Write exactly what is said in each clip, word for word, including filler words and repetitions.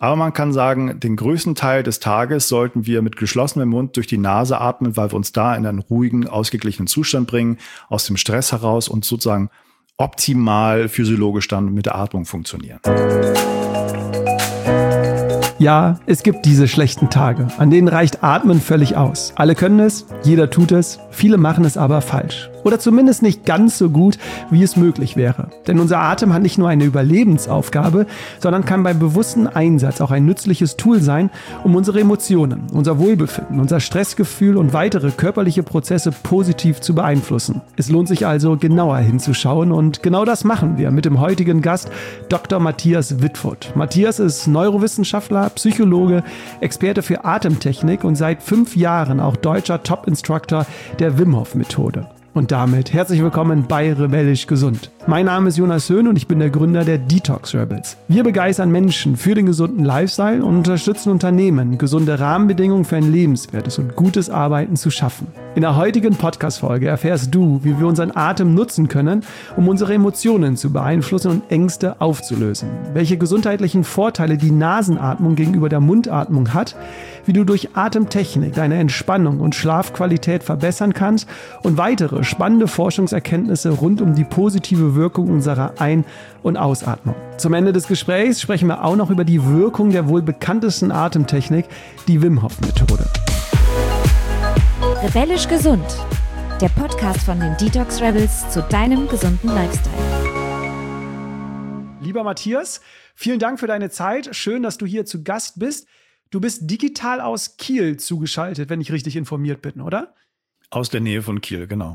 Aber man kann sagen, den größten Teil des Tages sollten wir mit geschlossenem Mund durch die Nase atmen, weil wir uns da in einen ruhigen, ausgeglichenen Zustand bringen, aus dem Stress heraus und sozusagen optimal physiologisch dann mit der Atmung funktionieren. Ja, es gibt diese schlechten Tage, an denen reicht Atmen völlig aus. Alle können es, jeder tut es, viele machen es aber falsch. Oder zumindest nicht ganz so gut, wie es möglich wäre. Denn unser Atem hat nicht nur eine Überlebensaufgabe, sondern kann beim bewussten Einsatz auch ein nützliches Tool sein, um unsere Emotionen, unser Wohlbefinden, unser Stressgefühl und weitere körperliche Prozesse positiv zu beeinflussen. Es lohnt sich also, genauer hinzuschauen und genau das machen wir mit dem heutigen Gast, Doktor Matthias Wittfurt. Matthias ist Neurowissenschaftler, Psychologe, Experte für Atemtechnik und seit fünf Jahren auch deutscher Top-Instructor der Wim Hof Methode. Und damit herzlich willkommen bei Rebellisch Gesund. Mein Name ist Jonas Höhn und ich bin der Gründer der Detox Rebels. Wir begeistern Menschen für den gesunden Lifestyle und unterstützen Unternehmen, gesunde Rahmenbedingungen für ein lebenswertes und gutes Arbeiten zu schaffen. In der heutigen Podcast-Folge erfährst du, wie wir unseren Atem nutzen können, um unsere Emotionen zu beeinflussen und Ängste aufzulösen. Welche gesundheitlichen Vorteile die Nasenatmung gegenüber der Mundatmung hat, wie du durch Atemtechnik deine Entspannung und Schlafqualität verbessern kannst und weitere spannende Forschungserkenntnisse rund um die positive Wirkung unserer Ein- und Ausatmung. Zum Ende des Gesprächs sprechen wir auch noch über die Wirkung der wohl bekanntesten Atemtechnik, die Wim Hof Methode. Rebellisch Gesund, der Podcast von den Detox Rebels zu deinem gesunden Lifestyle. Lieber Matthias, vielen Dank für deine Zeit. Schön, dass du hier zu Gast bist. Du bist digital aus Kiel zugeschaltet, wenn ich richtig informiert bin, oder? Aus der Nähe von Kiel, genau.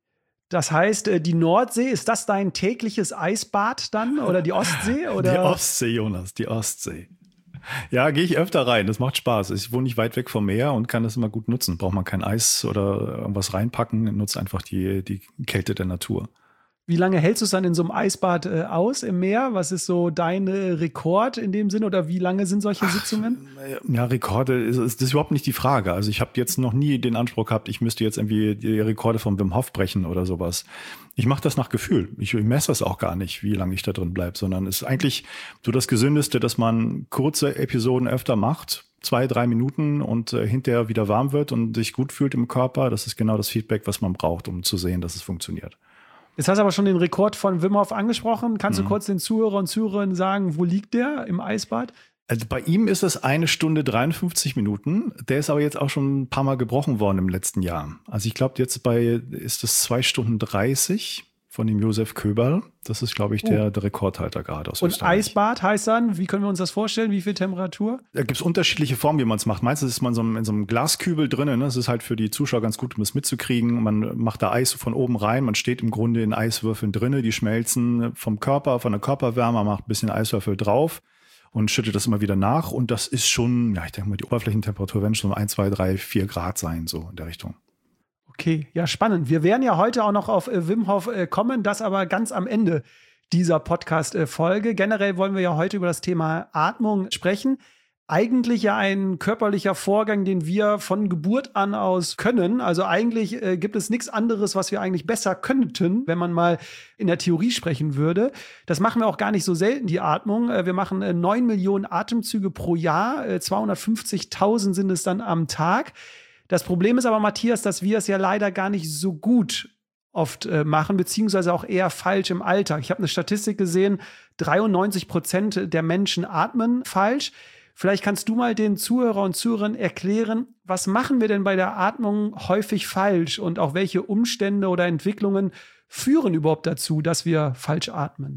Das heißt, die Nordsee, ist das dein tägliches Eisbad dann? Oder die Ostsee? Oder? Die Ostsee, Jonas, die Ostsee. Ja, gehe ich öfter rein, das macht Spaß. Ich wohne nicht weit weg vom Meer und kann das immer gut nutzen. Braucht man kein Eis oder irgendwas reinpacken, nutzt einfach die, die Kälte der Natur. Wie lange hältst du es dann in so einem Eisbad äh, aus im Meer? Was ist so dein äh, Rekord in dem Sinn? Oder wie lange sind solche Sitzungen? Ach, ja, Rekorde, ist, ist, das ist überhaupt nicht die Frage. Also ich habe jetzt noch nie den Anspruch gehabt, ich müsste jetzt irgendwie die Rekorde von Wim Hof brechen oder sowas. Ich mache das nach Gefühl. Ich, ich messe das auch gar nicht, wie lange ich da drin bleibe, sondern es ist eigentlich so das Gesündeste, dass man kurze Episoden öfter macht. Zwei, drei Minuten und äh, hinterher wieder warm wird und sich gut fühlt im Körper. Das ist genau das Feedback, was man braucht, um zu sehen, dass es funktioniert. Jetzt hast du aber schon den Rekord von Wim Hof angesprochen. Kannst mhm. du kurz den Zuhörer und Zuhörerinnen sagen, wo liegt der im Eisbad? Also bei ihm ist es eine Stunde dreiundfünfzig Minuten. Der ist aber jetzt auch schon ein paar Mal gebrochen worden im letzten Jahr. Also ich glaube, jetzt bei ist es zwei Stunden dreißig von dem Josef Köberl. Das ist, glaube ich, der, der Rekordhalter gerade aus und Österreich. Und Eisbad heißt dann, wie können wir uns das vorstellen? Wie viel Temperatur? Da gibt es unterschiedliche Formen, wie man es macht. Meistens ist man so in so einem Glaskübel drin. Ne? Das ist halt für die Zuschauer ganz gut, um es mitzukriegen. Man macht da Eis von oben rein. Man steht im Grunde in Eiswürfeln drin. Die schmelzen vom Körper, von der Körperwärme. Man macht ein bisschen Eiswürfel drauf und schüttet das immer wieder nach. Und das ist schon, ja, ich denke mal, die Oberflächentemperatur werden schon ein, zwei, drei, vier Grad sein, so in der Richtung. Okay, ja, spannend. Wir werden ja heute auch noch auf äh, Wim Hof äh, kommen, das aber ganz am Ende dieser Podcast-Folge. Äh, Generell wollen wir ja heute über das Thema Atmung sprechen. Eigentlich ja ein körperlicher Vorgang, den wir von Geburt an aus können. Also eigentlich äh, gibt es nichts anderes, was wir eigentlich besser könnten, wenn man mal in der Theorie sprechen würde. Das machen wir auch gar nicht so selten, die Atmung. Äh, wir machen äh, neun Millionen Atemzüge pro Jahr, äh, zweihundertfünfzigtausend sind es dann am Tag. Das Problem ist aber, Matthias, dass wir es ja leider gar nicht so gut oft äh, machen, beziehungsweise auch eher falsch im Alltag. Ich habe eine Statistik gesehen, dreiundneunzig Prozent der Menschen atmen falsch. Vielleicht kannst du mal den Zuhörer und Zuhörern erklären, was machen wir denn bei der Atmung häufig falsch und auch welche Umstände oder Entwicklungen führen überhaupt dazu, dass wir falsch atmen?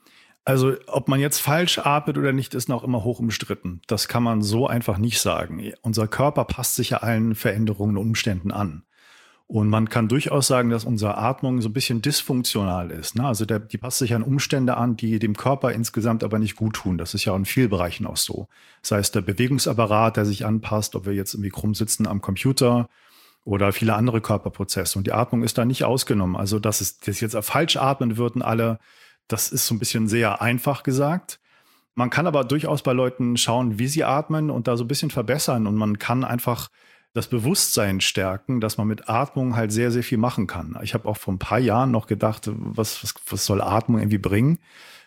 Also ob man jetzt falsch atmet oder nicht, ist noch immer hoch umstritten. Das kann man so einfach nicht sagen. Unser Körper passt sich ja allen Veränderungen und Umständen an. Und man kann durchaus sagen, dass unsere Atmung so ein bisschen dysfunktional ist. Ne? Also der, die passt sich an Umstände an, die dem Körper insgesamt aber nicht gut tun. Das ist ja in vielen Bereichen auch so. Das heißt, der Bewegungsapparat, der sich anpasst, ob wir jetzt irgendwie krumm sitzen am Computer oder viele andere Körperprozesse. Und die Atmung ist da nicht ausgenommen. Also dass es dass jetzt falsch atmen würden alle, das ist so ein bisschen sehr einfach gesagt. Man kann aber durchaus bei Leuten schauen, wie sie atmen und da so ein bisschen verbessern. Und man kann einfach das Bewusstsein stärken, dass man mit Atmung halt sehr, sehr viel machen kann. Ich habe auch vor ein paar Jahren noch gedacht, was, was, was soll Atmung irgendwie bringen?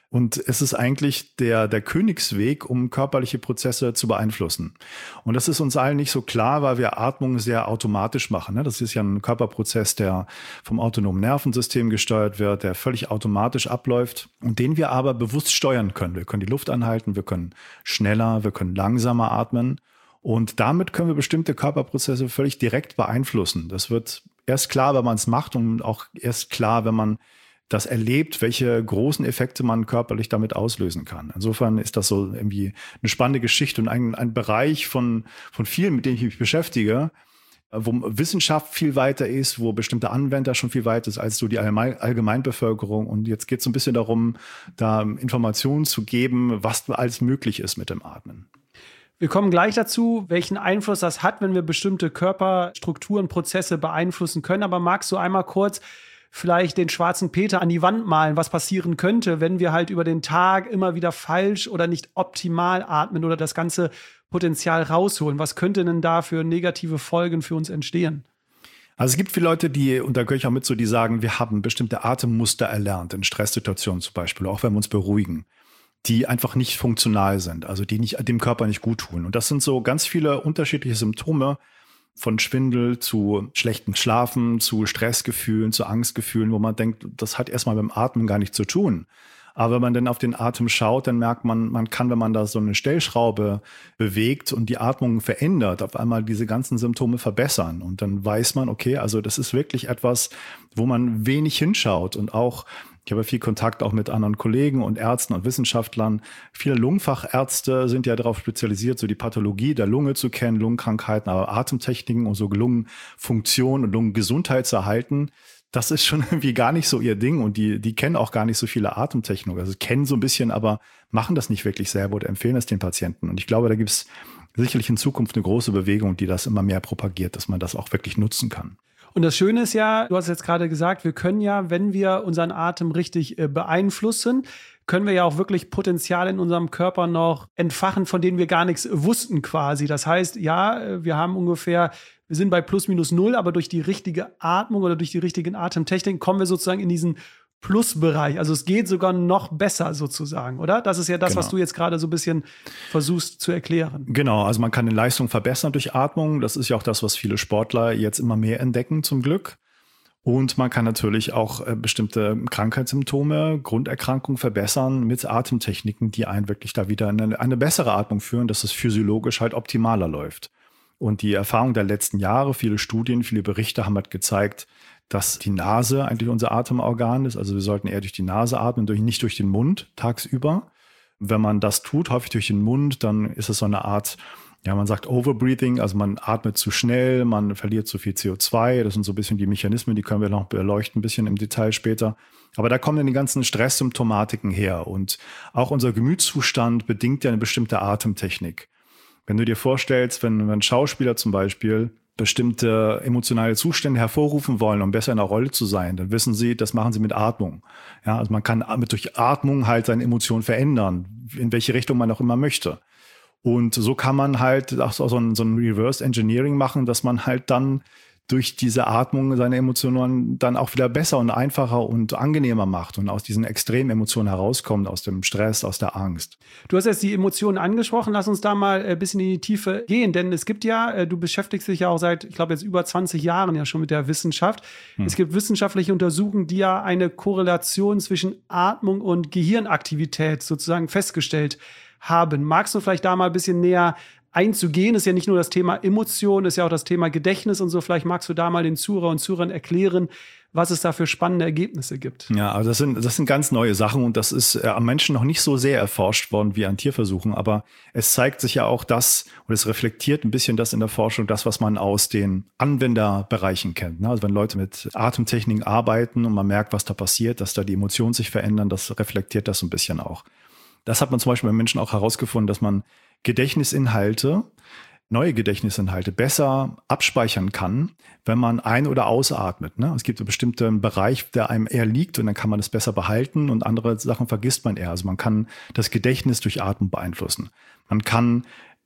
Und es ist eigentlich der, der Königsweg, um körperliche Prozesse zu beeinflussen. Und das ist uns allen nicht so klar, weil wir Atmung sehr automatisch machen. Das ist ja ein Körperprozess, der vom autonomen Nervensystem gesteuert wird, der völlig automatisch abläuft und den wir aber bewusst steuern können. Wir können die Luft anhalten, wir können schneller, wir können langsamer atmen. Und damit können wir bestimmte Körperprozesse völlig direkt beeinflussen. Das wird erst klar, wenn man es macht und auch erst klar, wenn man das erlebt, welche großen Effekte man körperlich damit auslösen kann. Insofern ist das so irgendwie eine spannende Geschichte und ein, ein Bereich von, von vielen, mit denen ich mich beschäftige, wo Wissenschaft viel weiter ist, wo bestimmte Anwender schon viel weiter ist als so die Allgemeinbevölkerung. Und jetzt geht es so ein bisschen darum, da Informationen zu geben, was alles möglich ist mit dem Atmen. Wir kommen gleich dazu, welchen Einfluss das hat, wenn wir bestimmte Körperstrukturen, Prozesse beeinflussen können. Aber magst du einmal kurz vielleicht den schwarzen Peter an die Wand malen, was passieren könnte, wenn wir halt über den Tag immer wieder falsch oder nicht optimal atmen oder das ganze Potenzial rausholen? Was könnte denn da für negative Folgen für uns entstehen? Also es gibt viele Leute, die, und da gehöre ich auch mit so, die sagen, wir haben bestimmte Atemmuster erlernt, in Stresssituationen zum Beispiel, auch wenn wir uns beruhigen, die einfach nicht funktional sind, also die nicht, dem Körper nicht gut tun. Und das sind so ganz viele unterschiedliche Symptome, von Schwindel zu schlechtem Schlafen, zu Stressgefühlen, zu Angstgefühlen, wo man denkt, das hat erstmal mit dem Atmen gar nichts zu tun. Aber wenn man dann auf den Atem schaut, dann merkt man, man kann, wenn man da so eine Stellschraube bewegt und die Atmung verändert, auf einmal diese ganzen Symptome verbessern. Und dann weiß man, okay, also das ist wirklich etwas, wo man wenig hinschaut. Und auch, ich habe viel Kontakt auch mit anderen Kollegen und Ärzten und Wissenschaftlern. Viele Lungenfachärzte sind ja darauf spezialisiert, so die Pathologie der Lunge zu kennen, Lungenkrankheiten, aber Atemtechniken und so Lungenfunktion und Lungengesundheit zu erhalten. Das ist schon irgendwie gar nicht so ihr Ding und die, die kennen auch gar nicht so viele Atemtechniken. Also kennen so ein bisschen, aber machen das nicht wirklich selber oder empfehlen es den Patienten. Und ich glaube, da gibt es sicherlich in Zukunft eine große Bewegung, die das immer mehr propagiert, dass man das auch wirklich nutzen kann. Und das Schöne ist ja, du hast jetzt gerade gesagt, wir können ja, wenn wir unseren Atem richtig äh, beeinflussen, können wir ja auch wirklich Potenziale in unserem Körper noch entfachen, von denen wir gar nichts wussten quasi. Das heißt, ja, wir haben ungefähr, wir sind bei plus minus null, aber durch die richtige Atmung oder durch die richtigen Atemtechniken kommen wir sozusagen in diesen Plusbereich. Also es geht sogar noch besser sozusagen, oder? Das ist ja das, genau, was du jetzt gerade so ein bisschen versuchst zu erklären. Genau, also man kann die Leistung verbessern durch Atmung. Das ist ja auch das, was viele Sportler jetzt immer mehr entdecken, zum Glück. Und man kann natürlich auch äh, bestimmte Krankheitssymptome, Grunderkrankungen verbessern mit Atemtechniken, die einen wirklich da wieder in eine, eine bessere Atmung führen, dass es physiologisch halt optimaler läuft. Und die Erfahrung der letzten Jahre, viele Studien, viele Berichte haben halt gezeigt, dass die Nase eigentlich unser Atemorgan ist. Also wir sollten eher durch die Nase atmen, durch, nicht durch den Mund tagsüber. Wenn man das tut, häufig durch den Mund, dann ist es so eine Art, ja, man sagt Overbreathing, also man atmet zu schnell, man verliert zu viel C O zwei. Das sind so ein bisschen die Mechanismen, die können wir noch beleuchten, ein bisschen im Detail später. Aber da kommen dann die ganzen Stresssymptomatiken her. Und auch unser Gemütszustand bedingt ja eine bestimmte Atemtechnik. Wenn du dir vorstellst, wenn, wenn Schauspieler zum Beispiel bestimmte emotionale Zustände hervorrufen wollen, um besser in der Rolle zu sein, dann wissen sie, das machen sie mit Atmung. Ja, also man kann mit durch Atmung halt seine Emotionen verändern, in welche Richtung man auch immer möchte. Und so kann man halt auch so ein, so ein Reverse Engineering machen, dass man halt dann durch diese Atmung seine Emotionen dann auch wieder besser und einfacher und angenehmer macht und aus diesen extremen Emotionen herauskommt, aus dem Stress, aus der Angst. Du hast jetzt die Emotionen angesprochen. Lass uns da mal ein bisschen in die Tiefe gehen, denn es gibt ja, du beschäftigst dich ja auch seit, ich glaube jetzt über zwanzig Jahren ja schon mit der Wissenschaft. Hm. Es gibt wissenschaftliche Untersuchungen, die ja eine Korrelation zwischen Atmung und Gehirnaktivität sozusagen festgestellt haben. Magst du vielleicht da mal ein bisschen näher einzugehen? Ist ja nicht nur das Thema Emotion, ist ja auch das Thema Gedächtnis und so. Vielleicht magst du da mal den Zuhörer und Zuhörern erklären, was es da für spannende Ergebnisse gibt. Ja, also das sind, das sind ganz neue Sachen und das ist äh, am Menschen noch nicht so sehr erforscht worden wie an Tierversuchen, aber es zeigt sich ja auch das und es reflektiert ein bisschen das in der Forschung, das, was man aus den Anwenderbereichen kennt. Ne? Also wenn Leute mit Atemtechniken arbeiten und man merkt, was da passiert, dass da die Emotionen sich verändern, das reflektiert das so ein bisschen auch. Das hat man zum Beispiel bei Menschen auch herausgefunden, dass man Gedächtnisinhalte, neue Gedächtnisinhalte besser abspeichern kann, wenn man ein- oder ausatmet. Ne? Es gibt einen bestimmten Bereich, der einem eher liegt und dann kann man es besser behalten und andere Sachen vergisst man eher. Also man kann das Gedächtnis durch Atmen beeinflussen. Man kann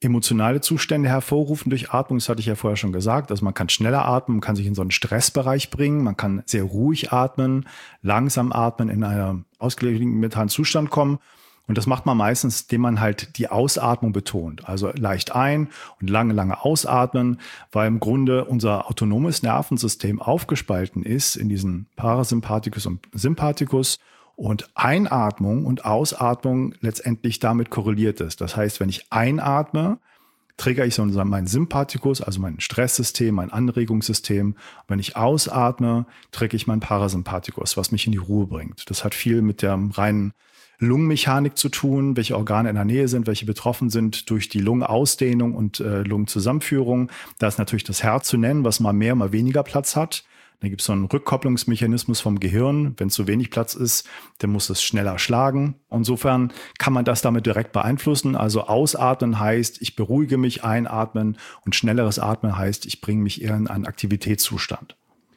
emotionale Zustände hervorrufen durch Atmung. Das hatte ich ja vorher schon gesagt. Also man kann schneller atmen, man kann sich in so einen Stressbereich bringen, man kann sehr ruhig atmen, langsam atmen, in einen ausgeglichenen mentalen Zustand kommen. Und das macht man meistens, indem man halt die Ausatmung betont. Also leicht ein- und lange, lange ausatmen, weil im Grunde unser autonomes Nervensystem aufgespalten ist in diesen Parasympathikus und Sympathikus. Und Einatmung und Ausatmung letztendlich damit korreliert ist. Das heißt, wenn ich einatme, triggere ich so meinen Sympathikus, also mein Stresssystem, mein Anregungssystem. Wenn ich ausatme, triggere ich meinen Parasympathikus, was mich in die Ruhe bringt. Das hat viel mit der reinen Lungenmechanik zu tun, welche Organe in der Nähe sind, welche betroffen sind durch die Lungenausdehnung und äh, Lungenzusammenführung. Da ist natürlich das Herz zu nennen, was mal mehr, mal weniger Platz hat. Da gibt es so einen Rückkopplungsmechanismus vom Gehirn. Wenn zu wenig Platz ist, dann muss es schneller schlagen. Insofern kann man das damit direkt beeinflussen. Also ausatmen heißt, ich beruhige mich, einatmen, und schnelleres Atmen heißt, ich bringe mich eher in einen Aktivitätszustand.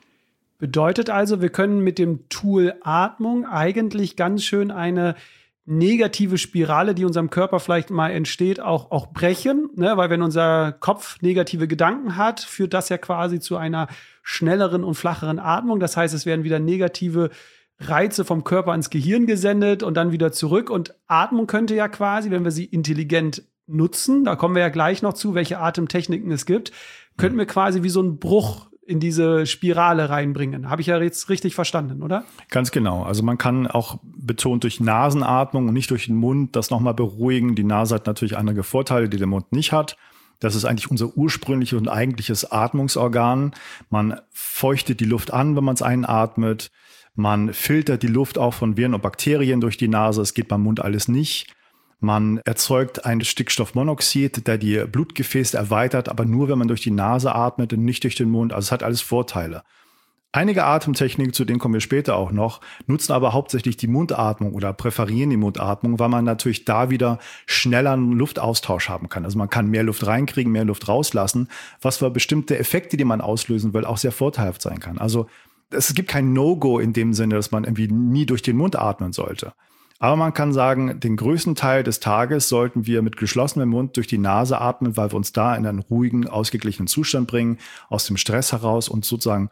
Bedeutet also, wir können mit dem Tool Atmung eigentlich ganz schön eine negative Spirale, die unserem Körper vielleicht mal entsteht, auch, auch brechen, ne? Weil wenn unser Kopf negative Gedanken hat, führt das ja quasi zu einer schnelleren und flacheren Atmung. Das heißt, es werden wieder negative Reize vom Körper ins Gehirn gesendet und dann wieder zurück. Und Atmung könnte ja quasi, wenn wir sie intelligent nutzen, da kommen wir ja gleich noch zu, welche Atemtechniken es gibt, könnten wir quasi wie so einen Bruch in diese Spirale reinbringen. Habe ich ja jetzt richtig verstanden, oder? Ganz genau. Also man kann auch betont durch Nasenatmung und nicht durch den Mund das nochmal beruhigen. Die Nase hat natürlich einige Vorteile, die der Mund nicht hat. Das ist eigentlich unser ursprüngliches und eigentliches Atmungsorgan. Man feuchtet die Luft an, wenn man es einatmet. Man filtert die Luft auch von Viren und Bakterien durch die Nase. Es geht beim Mund alles nicht. Man erzeugt ein Stickstoffmonoxid, der die Blutgefäße erweitert, aber nur, wenn man durch die Nase atmet und nicht durch den Mund. Also es hat alles Vorteile. Einige Atemtechniken, zu denen kommen wir später auch noch, nutzen aber hauptsächlich die Mundatmung oder präferieren die Mundatmung, weil man natürlich da wieder schneller einen Luftaustausch haben kann. Also man kann mehr Luft reinkriegen, mehr Luft rauslassen, was für bestimmte Effekte, die man auslösen will, auch sehr vorteilhaft sein kann. Also es gibt kein No-Go in dem Sinne, dass man irgendwie nie durch den Mund atmen sollte. Aber man kann sagen, den größten Teil des Tages sollten wir mit geschlossenem Mund durch die Nase atmen, weil wir uns da in einen ruhigen, ausgeglichenen Zustand bringen, aus dem Stress heraus und sozusagen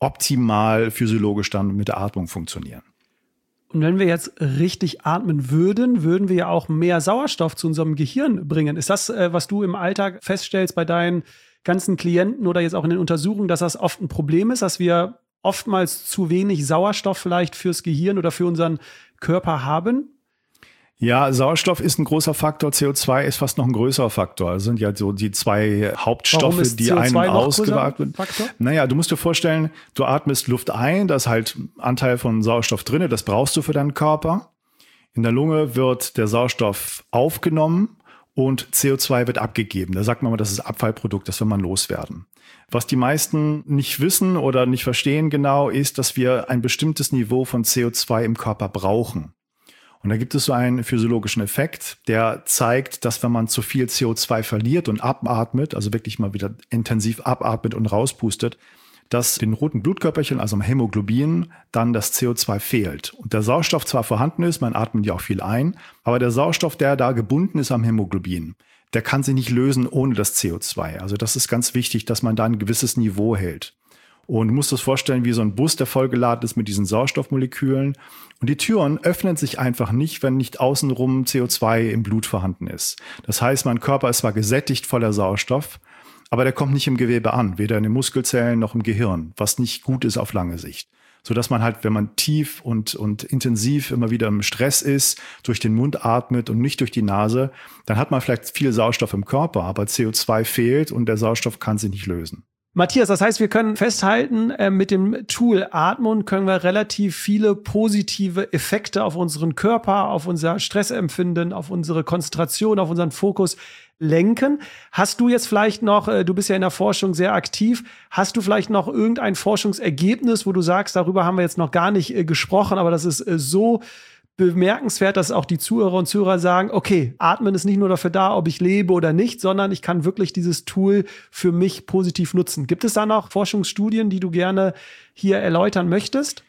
optimal physiologisch dann mit der Atmung funktionieren. Und wenn wir jetzt richtig atmen würden, würden wir ja auch mehr Sauerstoff zu unserem Gehirn bringen. Ist das, was du im Alltag feststellst bei deinen ganzen Klienten oder jetzt auch in den Untersuchungen, dass das oft ein Problem ist, dass wir oftmals zu wenig Sauerstoff vielleicht fürs Gehirn oder für unseren Körper haben? Ja, Sauerstoff ist ein großer Faktor, C O zwei ist fast noch ein größerer Faktor. Das sind ja so die zwei Hauptstoffe, die ein- und ausgeatmet werden. Naja, du musst dir vorstellen, du atmest Luft ein, da ist halt Anteil von Sauerstoff drin, das brauchst du für deinen Körper. In der Lunge wird der Sauerstoff aufgenommen und C O zwei wird abgegeben. Da sagt man mal, das ist Abfallprodukt, das will man loswerden. Was die meisten nicht wissen oder nicht verstehen genau, ist, dass wir ein bestimmtes Niveau von C O zwei im Körper brauchen. Und da gibt es so einen physiologischen Effekt, der zeigt, dass wenn man zu viel C O zwei verliert und abatmet, also wirklich mal wieder intensiv abatmet und rauspustet, dass den roten Blutkörperchen, also am Hämoglobin, dann das C O zwei fehlt. Und der Sauerstoff zwar vorhanden ist, man atmet ja auch viel ein, aber der Sauerstoff, der da gebunden ist am Hämoglobin, der kann sich nicht lösen ohne das C O zwei. Also das ist ganz wichtig, dass man da ein gewisses Niveau hält. Und du musst das vorstellen wie so ein Bus, der vollgeladen ist mit diesen Sauerstoffmolekülen. Und die Türen öffnen sich einfach nicht, wenn nicht außenrum C O zwei im Blut vorhanden ist. Das heißt, mein Körper ist zwar gesättigt voller Sauerstoff, aber der kommt nicht im Gewebe an, weder in den Muskelzellen noch im Gehirn, was nicht gut ist auf lange Sicht. Sodass man halt, wenn man tief und, und intensiv immer wieder im Stress ist, durch den Mund atmet und nicht durch die Nase, dann hat man vielleicht viel Sauerstoff im Körper, aber C O zwei fehlt und der Sauerstoff kann sich nicht lösen. Matthias, das heißt, wir können festhalten, äh, mit dem Tool Atmung können wir relativ viele positive Effekte auf unseren Körper, auf unser Stressempfinden, auf unsere Konzentration, auf unseren Fokus lenken. Hast du jetzt vielleicht noch, äh, du bist ja in der Forschung sehr aktiv, hast du vielleicht noch irgendein Forschungsergebnis, wo du sagst, darüber haben wir jetzt noch gar nicht äh, gesprochen, aber das ist äh, so bemerkenswert, dass auch die Zuhörer und Zuhörer sagen, okay, Atmen ist nicht nur dafür da, ob ich lebe oder nicht, sondern ich kann wirklich dieses Tool für mich positiv nutzen. Gibt es da noch Forschungsstudien, die du gerne hier erläutern möchtest?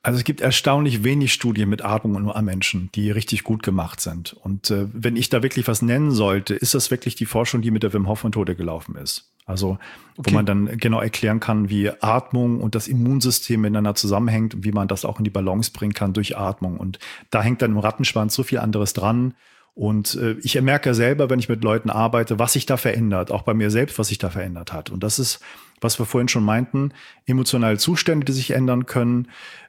Also es gibt erstaunlich wenig Studien mit Atmung nur an Menschen, die richtig gut gemacht sind. Und äh, wenn ich da wirklich was nennen sollte, ist das wirklich die Forschung, die mit der Wim Hof Methode gelaufen ist. Also okay. Wo man dann genau erklären kann, wie Atmung und das Immunsystem miteinander zusammenhängt und wie man das auch in die Balance bringen kann durch Atmung. Und da hängt dann im Rattenschwanz so viel anderes dran. Und äh, ich merke selber, wenn ich mit Leuten arbeite, was sich da verändert, auch bei mir selbst, was sich da verändert hat. Und das ist, was wir vorhin schon meinten, emotionale Zustände, die sich ändern können,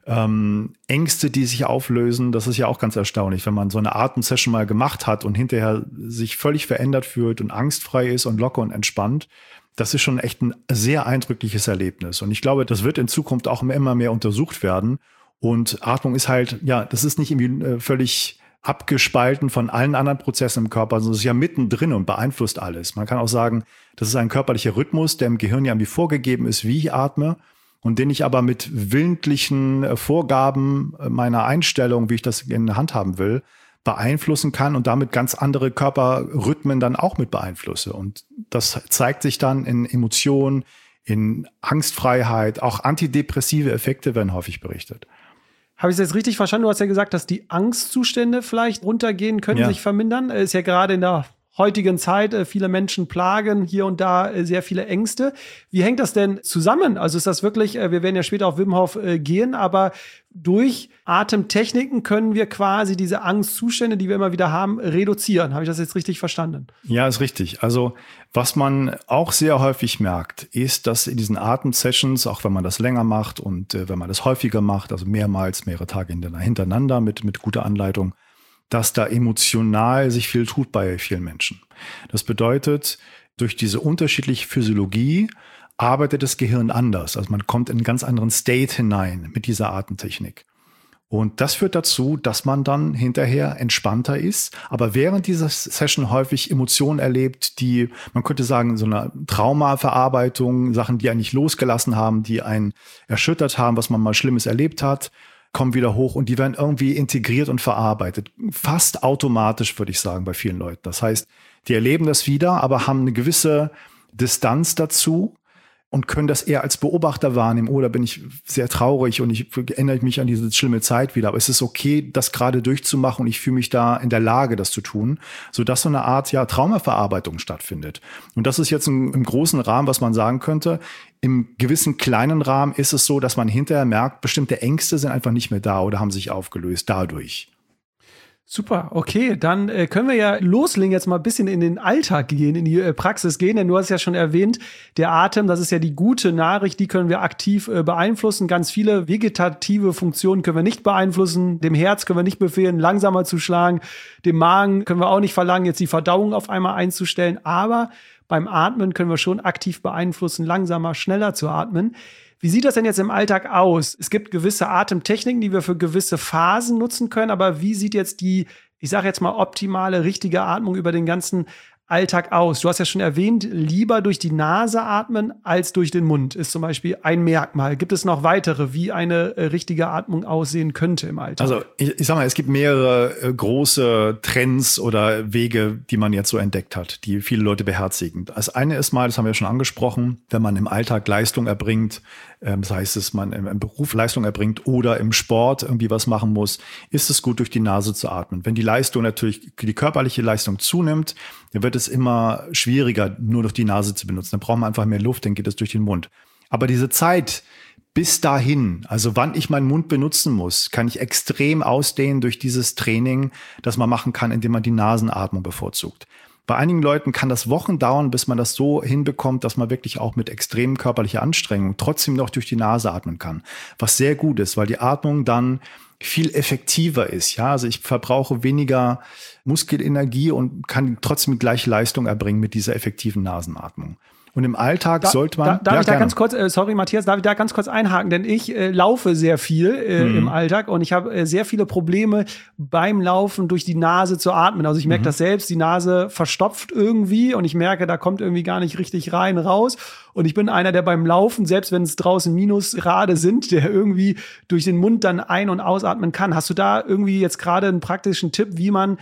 ähm, Ängste, die sich auflösen. Das ist ja auch ganz erstaunlich, wenn man so eine Atemsession mal gemacht hat und hinterher sich völlig verändert fühlt und angstfrei ist und locker und entspannt. Das ist schon echt ein sehr eindrückliches Erlebnis. Und ich glaube, das wird in Zukunft auch immer mehr untersucht werden. Und Atmung ist halt, ja, das ist nicht irgendwie äh, völlig abgespalten von allen anderen Prozessen im Körper, sondern es ist ja mittendrin und beeinflusst alles. Man kann auch sagen, das ist ein körperlicher Rhythmus, der im Gehirn ja irgendwie vorgegeben ist, wie ich atme und den ich aber mit willentlichen Vorgaben meiner Einstellung, wie ich das in der Hand haben will, beeinflussen kann und damit ganz andere Körperrhythmen dann auch mit beeinflusse. Und das zeigt sich dann in Emotionen, in Angstfreiheit, auch antidepressive Effekte werden häufig berichtet. Habe ich es jetzt richtig verstanden? Du hast ja gesagt, dass die Angstzustände vielleicht runtergehen können, ja. sich vermindern. Ist ja gerade in der heutigen Zeit äh, viele Menschen plagen, hier und da äh, sehr viele Ängste. Wie hängt das denn zusammen? Also ist das wirklich, äh, wir werden ja später auf Wim Hof äh, gehen, aber durch Atemtechniken können wir quasi diese Angstzustände, die wir immer wieder haben, reduzieren. Habe ich das jetzt richtig verstanden? Ja, ist richtig. Also was man auch sehr häufig merkt, ist, dass in diesen Atemsessions, auch wenn man das länger macht und äh, wenn man das häufiger macht, also mehrmals, mehrere Tage hintereinander mit, mit guter Anleitung, dass da emotional sich viel tut bei vielen Menschen. Das bedeutet, durch diese unterschiedliche Physiologie arbeitet das Gehirn anders. Also man kommt in einen ganz anderen State hinein mit dieser Atemtechnik. Und das führt dazu, dass man dann hinterher entspannter ist, aber während dieser Session häufig Emotionen erlebt, die, man könnte sagen, so eine Traumaverarbeitung, Sachen, die einen nicht losgelassen haben, die einen erschüttert haben, was man mal Schlimmes erlebt hat, kommen wieder hoch und die werden irgendwie integriert und verarbeitet. Fast automatisch, würde ich sagen, bei vielen Leuten. Das heißt, die erleben das wieder, aber haben eine gewisse Distanz dazu und können das eher als Beobachter wahrnehmen. Oder bin ich sehr traurig und ich erinnere mich an diese schlimme Zeit wieder. Aber es ist okay, das gerade durchzumachen und ich fühle mich da in der Lage, das zu tun, sodass so eine Art ja Traumaverarbeitung stattfindet. Und das ist jetzt ein, im großen Rahmen, was man sagen könnte. Im gewissen kleinen Rahmen ist es so, dass man hinterher merkt, bestimmte Ängste sind einfach nicht mehr da oder haben sich aufgelöst dadurch. Super, okay, dann äh, können wir ja loslegen, jetzt mal ein bisschen in den Alltag gehen, in die äh, Praxis gehen, denn du hast ja schon erwähnt, der Atem, das ist ja die gute Nachricht, die können wir aktiv äh, beeinflussen. Ganz viele vegetative Funktionen können wir nicht beeinflussen, dem Herz können wir nicht befehlen, langsamer zu schlagen, dem Magen können wir auch nicht verlangen, jetzt die Verdauung auf einmal einzustellen, aber beim Atmen können wir schon aktiv beeinflussen, langsamer, schneller zu atmen. Wie sieht das denn jetzt im Alltag aus? Es gibt gewisse Atemtechniken, die wir für gewisse Phasen nutzen können, aber wie sieht jetzt die, ich sage jetzt mal, optimale, richtige Atmung über den ganzen Alltag aus? Du hast ja schon erwähnt, lieber durch die Nase atmen als durch den Mund ist zum Beispiel ein Merkmal. Gibt es noch weitere, wie eine äh, richtige Atmung aussehen könnte im Alltag? Also ich, ich sag mal, es gibt mehrere äh, große Trends oder Wege, die man jetzt so entdeckt hat, die viele Leute beherzigen. Das eine ist mal, das haben wir schon angesprochen, wenn man im Alltag Leistung erbringt, ähm, das heißt, dass man im, im Beruf Leistung erbringt oder im Sport irgendwie was machen muss, ist es gut, durch die Nase zu atmen. Wenn die Leistung natürlich, die körperliche Leistung zunimmt, dann wird es immer schwieriger, nur durch die Nase zu benutzen. Dann braucht man einfach mehr Luft, dann geht es durch den Mund. Aber diese Zeit bis dahin, also wann ich meinen Mund benutzen muss, kann ich extrem ausdehnen durch dieses Training, das man machen kann, indem man die Nasenatmung bevorzugt. Bei einigen Leuten kann das Wochen dauern, bis man das so hinbekommt, dass man wirklich auch mit extremen körperlicher Anstrengung trotzdem noch durch die Nase atmen kann. Was sehr gut ist, weil die Atmung dann viel effektiver ist. Ja, also ich verbrauche weniger Muskelenergie und kann trotzdem gleich Leistung erbringen mit dieser effektiven Nasenatmung. Und im Alltag da, sollte man... Da, darf ja, ich da gerne. ganz kurz, äh, sorry Matthias, darf ich da ganz kurz einhaken, denn ich äh, laufe sehr viel äh, mhm. im Alltag und ich habe äh, sehr viele Probleme beim Laufen durch die Nase zu atmen. Also ich merke mhm. das selbst, die Nase verstopft irgendwie und ich merke, da kommt irgendwie gar nicht richtig rein, raus. Und ich bin einer, der beim Laufen, selbst wenn es draußen Minusgrade sind, der irgendwie durch den Mund dann ein- und ausatmen kann. Hast du da irgendwie jetzt gerade einen praktischen Tipp, wie man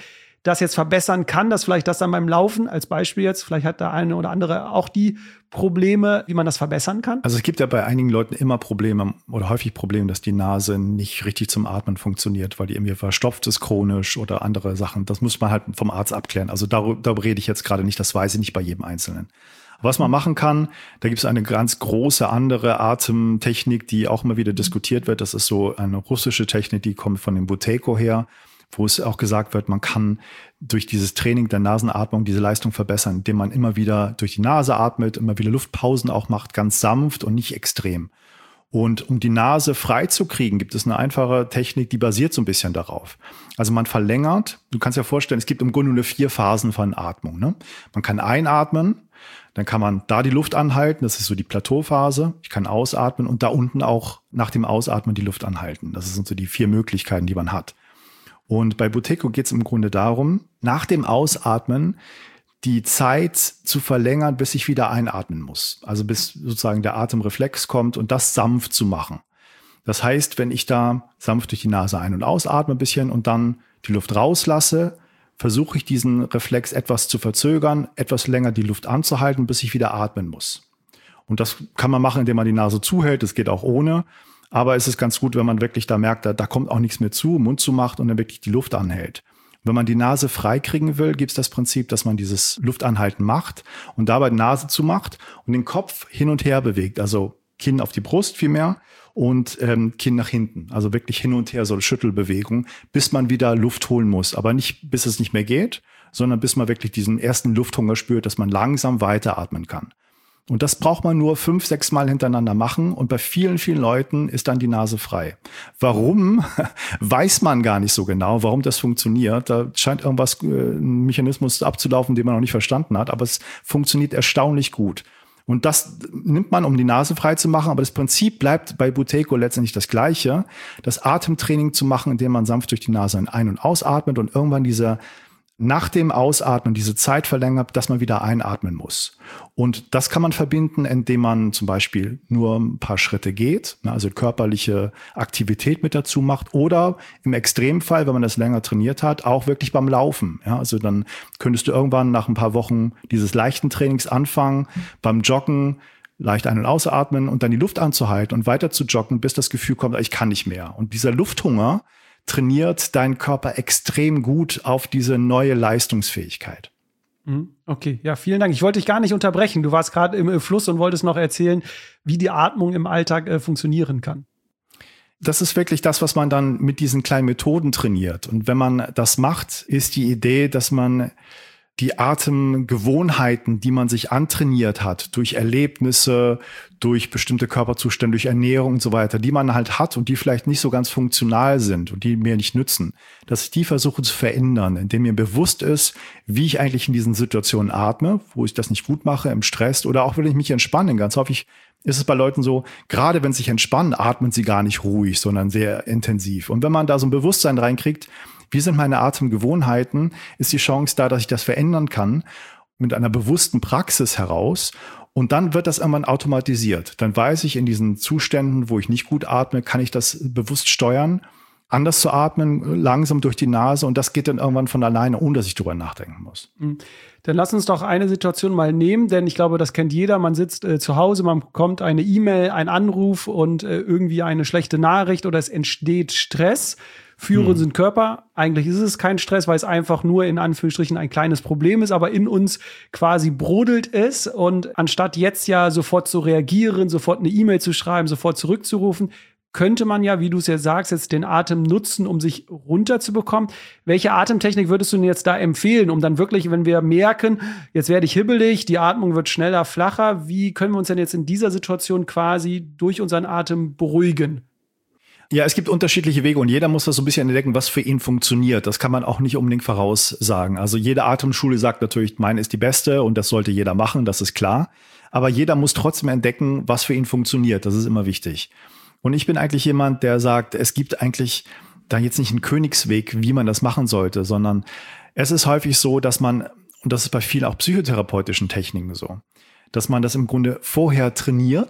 das jetzt verbessern kann, dass vielleicht das dann beim Laufen als Beispiel jetzt, vielleicht hat der eine oder andere auch die Probleme, wie man das verbessern kann? Also es gibt ja bei einigen Leuten immer Probleme oder häufig Probleme, dass die Nase nicht richtig zum Atmen funktioniert, weil die irgendwie verstopft ist chronisch oder andere Sachen. Das muss man halt vom Arzt abklären. Also darüber, darüber rede ich jetzt gerade nicht, das weiß ich nicht bei jedem Einzelnen. Was man machen kann, da gibt es eine ganz große andere Atemtechnik, die auch immer wieder diskutiert wird. Das ist so eine russische Technik, die kommt von dem Buteyko her, wo es auch gesagt wird, man kann durch dieses Training der Nasenatmung diese Leistung verbessern, indem man immer wieder durch die Nase atmet, immer wieder Luftpausen auch macht, ganz sanft und nicht extrem. Und um die Nase frei zu kriegen, gibt es eine einfache Technik, die basiert so ein bisschen darauf. Also man verlängert, du kannst dir vorstellen, es gibt im Grunde nur vier Phasen von Atmung, ne? Man kann einatmen, dann kann man da die Luft anhalten, das ist so die Plateauphase. Ich kann ausatmen und da unten auch nach dem Ausatmen die Luft anhalten. Das sind so die vier Möglichkeiten, die man hat. Und bei Buteyko geht es im Grunde darum, nach dem Ausatmen die Zeit zu verlängern, bis ich wieder einatmen muss. Also bis sozusagen der Atemreflex kommt und das sanft zu machen. Das heißt, wenn ich da sanft durch die Nase ein- und ausatme ein bisschen und dann die Luft rauslasse, versuche ich diesen Reflex etwas zu verzögern, etwas länger die Luft anzuhalten, bis ich wieder atmen muss. Und das kann man machen, indem man die Nase zuhält. Das geht auch ohne. Aber es ist ganz gut, wenn man wirklich da merkt, da, da kommt auch nichts mehr zu, Mund zumacht und dann wirklich die Luft anhält. Wenn man die Nase frei kriegen will, gibt es das Prinzip, dass man dieses Luftanhalten macht und dabei die Nase zumacht und den Kopf hin und her bewegt. Also Kinn auf die Brust vielmehr und ähm, Kinn nach hinten. Also wirklich hin und her, so eine Schüttelbewegung, bis man wieder Luft holen muss. Aber nicht, bis es nicht mehr geht, sondern bis man wirklich diesen ersten Lufthunger spürt, dass man langsam weiteratmen kann. Und das braucht man nur fünf, sechs Mal hintereinander machen. Und bei vielen, vielen Leuten ist dann die Nase frei. Warum, weiß man gar nicht so genau, warum das funktioniert. Da scheint irgendwas, äh, ein Mechanismus abzulaufen, den man noch nicht verstanden hat. Aber es funktioniert erstaunlich gut. Und das nimmt man, um die Nase frei zu machen. Aber das Prinzip bleibt bei Buteyko letztendlich das Gleiche. Das Atemtraining zu machen, indem man sanft durch die Nase ein- und ausatmet und irgendwann diese nach dem Ausatmen diese Zeit verlängert, dass man wieder einatmen muss. Und das kann man verbinden, indem man zum Beispiel nur ein paar Schritte geht, also körperliche Aktivität mit dazu macht oder im Extremfall, wenn man das länger trainiert hat, auch wirklich beim Laufen. Ja, also dann könntest du irgendwann nach ein paar Wochen dieses leichten Trainings anfangen, beim Joggen leicht ein- und ausatmen und dann die Luft anzuhalten und weiter zu joggen, bis das Gefühl kommt, ich kann nicht mehr. Und dieser Lufthunger trainiert deinen Körper extrem gut auf diese neue Leistungsfähigkeit. Okay, ja, vielen Dank. Ich wollte dich gar nicht unterbrechen. Du warst gerade im Fluss und wolltest noch erzählen, wie die Atmung im Alltag äh, funktionieren kann. Das ist wirklich das, was man dann mit diesen kleinen Methoden trainiert. Und wenn man das macht, ist die Idee, dass man die Atemgewohnheiten, die man sich antrainiert hat, durch Erlebnisse, durch bestimmte Körperzustände, durch Ernährung und so weiter, die man halt hat und die vielleicht nicht so ganz funktional sind und die mir nicht nützen, dass ich die versuche zu verändern, indem mir bewusst ist, wie ich eigentlich in diesen Situationen atme, wo ich das nicht gut mache, im Stress oder auch wenn ich mich entspanne. Ganz häufig ist es bei Leuten so, gerade wenn sie sich entspannen, atmen sie gar nicht ruhig, sondern sehr intensiv. Und wenn man da so ein Bewusstsein reinkriegt, wie sind meine Atemgewohnheiten, ist die Chance da, dass ich das verändern kann mit einer bewussten Praxis heraus. Und dann wird das irgendwann automatisiert. Dann weiß ich, in diesen Zuständen, wo ich nicht gut atme, kann ich das bewusst steuern, anders zu atmen, langsam durch die Nase. Und das geht dann irgendwann von alleine, ohne dass ich drüber nachdenken muss. Dann lass uns doch eine Situation mal nehmen, denn ich glaube, das kennt jeder. Man sitzt äh, zu Hause, man bekommt eine E-Mail, einen Anruf und äh, irgendwie eine schlechte Nachricht oder es entsteht Stress für hm. unseren Körper. Eigentlich ist es kein Stress, weil es einfach nur in Anführungsstrichen ein kleines Problem ist, aber in uns quasi brodelt es. Und anstatt jetzt ja sofort zu reagieren, sofort eine E-Mail zu schreiben, sofort zurückzurufen, könnte man ja, wie du es ja sagst, jetzt den Atem nutzen, um sich runterzubekommen. Welche Atemtechnik würdest du denn jetzt da empfehlen, um dann wirklich, wenn wir merken, jetzt werde ich hibbelig, die Atmung wird schneller, flacher, wie können wir uns denn jetzt in dieser Situation quasi durch unseren Atem beruhigen? Ja, es gibt unterschiedliche Wege und jeder muss das so ein bisschen entdecken, was für ihn funktioniert. Das kann man auch nicht unbedingt voraussagen. Also jede Atemschule sagt natürlich, meine ist die beste und das sollte jeder machen, das ist klar. Aber jeder muss trotzdem entdecken, was für ihn funktioniert. Das ist immer wichtig. Und ich bin eigentlich jemand, der sagt, es gibt eigentlich da jetzt nicht einen Königsweg, wie man das machen sollte, sondern es ist häufig so, dass man, und das ist bei vielen auch psychotherapeutischen Techniken so, dass man das im Grunde vorher trainiert,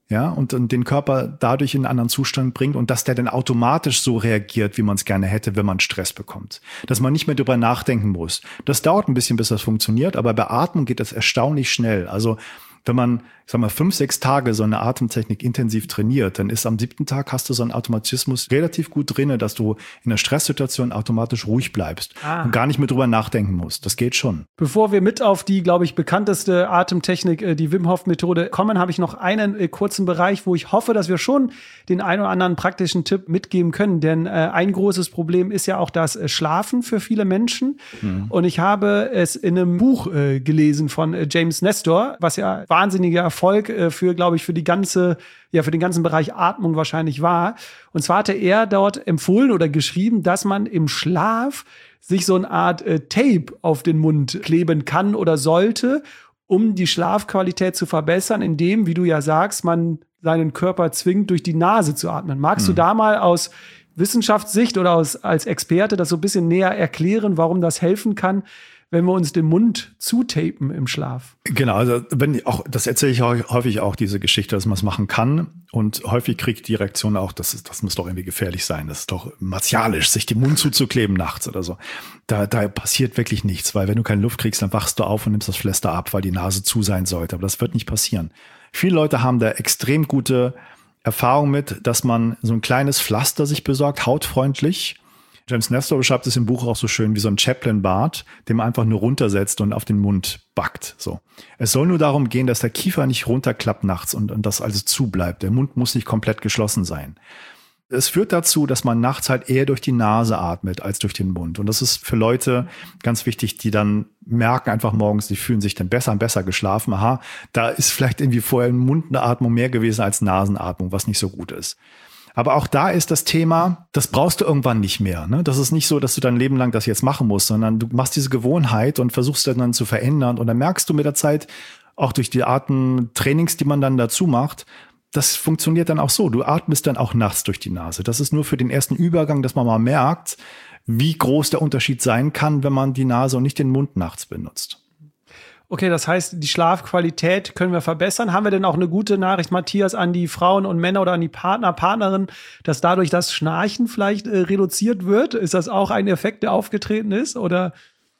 ja, und, und den Körper dadurch in einen anderen Zustand bringt und dass der dann automatisch so reagiert, wie man es gerne hätte, wenn man Stress bekommt. Dass man nicht mehr drüber nachdenken muss. Das dauert ein bisschen, bis das funktioniert, aber bei Atmung geht das erstaunlich schnell. Also wenn man, ich sag mal, fünf, sechs Tage so eine Atemtechnik intensiv trainiert, dann ist am siebten Tag hast du so einen Automatismus relativ gut drinne, dass du in einer Stresssituation automatisch ruhig bleibst ah. und gar nicht mehr drüber nachdenken musst. Das geht schon. Bevor wir mit auf die, glaube ich, bekannteste Atemtechnik, die Wim Hof Methode kommen, habe ich noch einen äh, kurzen Bereich, wo ich hoffe, dass wir schon den einen oder anderen praktischen Tipp mitgeben können. Denn äh, ein großes Problem ist ja auch das äh, Schlafen für viele Menschen. Mhm. Und ich habe es in einem Buch äh, gelesen von äh, James Nestor, was ja wahnsinniger Erfolg äh, für, glaube ich, für die ganze, ja, für den ganzen Bereich Atmung wahrscheinlich war. Und zwar hatte er dort empfohlen oder geschrieben, dass man im Schlaf sich so eine Art äh, Tape auf den Mund kleben kann oder sollte, um die Schlafqualität zu verbessern, indem, wie du ja sagst, man seinen Körper zwingt, durch die Nase zu atmen. Magst mhm. du da mal aus Wissenschaftssicht oder aus, als Experte das so ein bisschen näher erklären, warum das helfen kann, wenn wir uns den Mund zutapen im Schlaf? Genau, also wenn auch, das erzähle ich häufig auch, diese Geschichte, dass man es machen kann. Und häufig kriegt die Reaktion auch, das, ist, das muss doch irgendwie gefährlich sein. Das ist doch martialisch, sich den Mund zuzukleben nachts oder so. Da, da passiert wirklich nichts, weil wenn du keine Luft kriegst, dann wachst du auf und nimmst das Pflaster ab, weil die Nase zu sein sollte. Aber das wird nicht passieren. Viele Leute haben da extrem gute Erfahrung mit, dass man so ein kleines Pflaster sich besorgt, hautfreundlich. James Nestor beschreibt es im Buch auch so schön wie so ein Chaplin-Bart, den man einfach nur runtersetzt und auf den Mund backt. So. Es soll nur darum gehen, dass der Kiefer nicht runterklappt nachts und, und das also zubleibt. Der Mund muss nicht komplett geschlossen sein. Es führt dazu, dass man nachts halt eher durch die Nase atmet als durch den Mund. Und das ist für Leute ganz wichtig, die dann merken einfach morgens, die fühlen sich dann besser und besser geschlafen. Aha, da ist vielleicht irgendwie vorher Mundatmung mehr gewesen als Nasenatmung, was nicht so gut ist. Aber auch da ist das Thema, das brauchst du irgendwann nicht mehr. Ne? Das ist nicht so, dass du dein Leben lang das jetzt machen musst, sondern du machst diese Gewohnheit und versuchst dann, dann zu verändern. Und dann merkst du mit der Zeit, auch durch die Atemtrainings, die man dann dazu macht, das funktioniert dann auch so. Du atmest dann auch nachts durch die Nase. Das ist nur für den ersten Übergang, dass man mal merkt, wie groß der Unterschied sein kann, wenn man die Nase und nicht den Mund nachts benutzt. Okay, das heißt, die Schlafqualität können wir verbessern. Haben wir denn auch eine gute Nachricht, Matthias, an die Frauen und Männer oder an die Partner, Partnerin, dass dadurch das Schnarchen vielleicht äh, reduziert wird? Ist das auch ein Effekt, der aufgetreten ist, oder?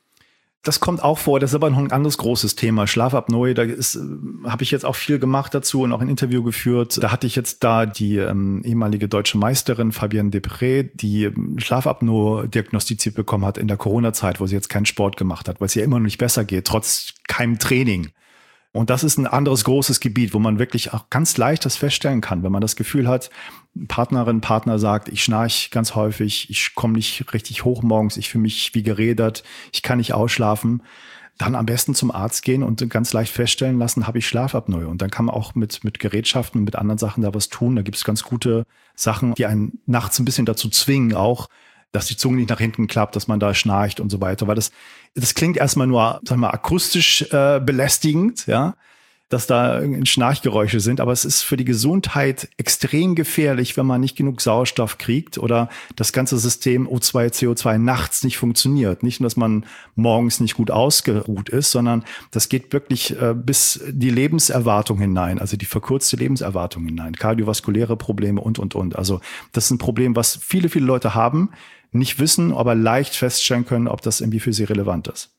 Das kommt auch vor, das ist aber noch ein anderes großes Thema. Schlafapnoe, da ist, äh, habe ich jetzt auch viel gemacht dazu und auch ein Interview geführt. Da hatte ich jetzt da die ähm, ehemalige deutsche Meisterin Fabienne Depré, die ähm, Schlafapnoe diagnostiziert bekommen hat in der Corona-Zeit, wo sie jetzt keinen Sport gemacht hat, weil es ja immer noch nicht besser geht, trotz keinem Training. Und das ist ein anderes großes Gebiet, wo man wirklich auch ganz leicht das feststellen kann, wenn man das Gefühl hat, Partnerin, Partner sagt, ich schnarche ganz häufig, ich komme nicht richtig hoch morgens, ich fühle mich wie gerädert, ich kann nicht ausschlafen, dann am besten zum Arzt gehen und ganz leicht feststellen lassen, habe ich Schlafapnoe. Und dann kann man auch mit mit Gerätschaften, mit anderen Sachen da was tun. Da gibt es ganz gute Sachen, die einen nachts ein bisschen dazu zwingen, auch dass die Zunge nicht nach hinten klappt, dass man da schnarcht und so weiter. Weil das, das klingt erstmal nur, sagen wir mal, akustisch äh, belästigend, ja, dass da Schnarchgeräusche sind. Aber es ist für die Gesundheit extrem gefährlich, wenn man nicht genug Sauerstoff kriegt oder das ganze System O zwei, C O zwei nachts nicht funktioniert. Nicht nur, dass man morgens nicht gut ausgeruht ist, sondern das geht wirklich äh, bis die Lebenserwartung hinein, also die verkürzte Lebenserwartung hinein, kardiovaskuläre Probleme und, und, und. Also das ist ein Problem, was viele, viele Leute haben, nicht wissen, aber leicht feststellen können, ob das irgendwie für sie relevant ist.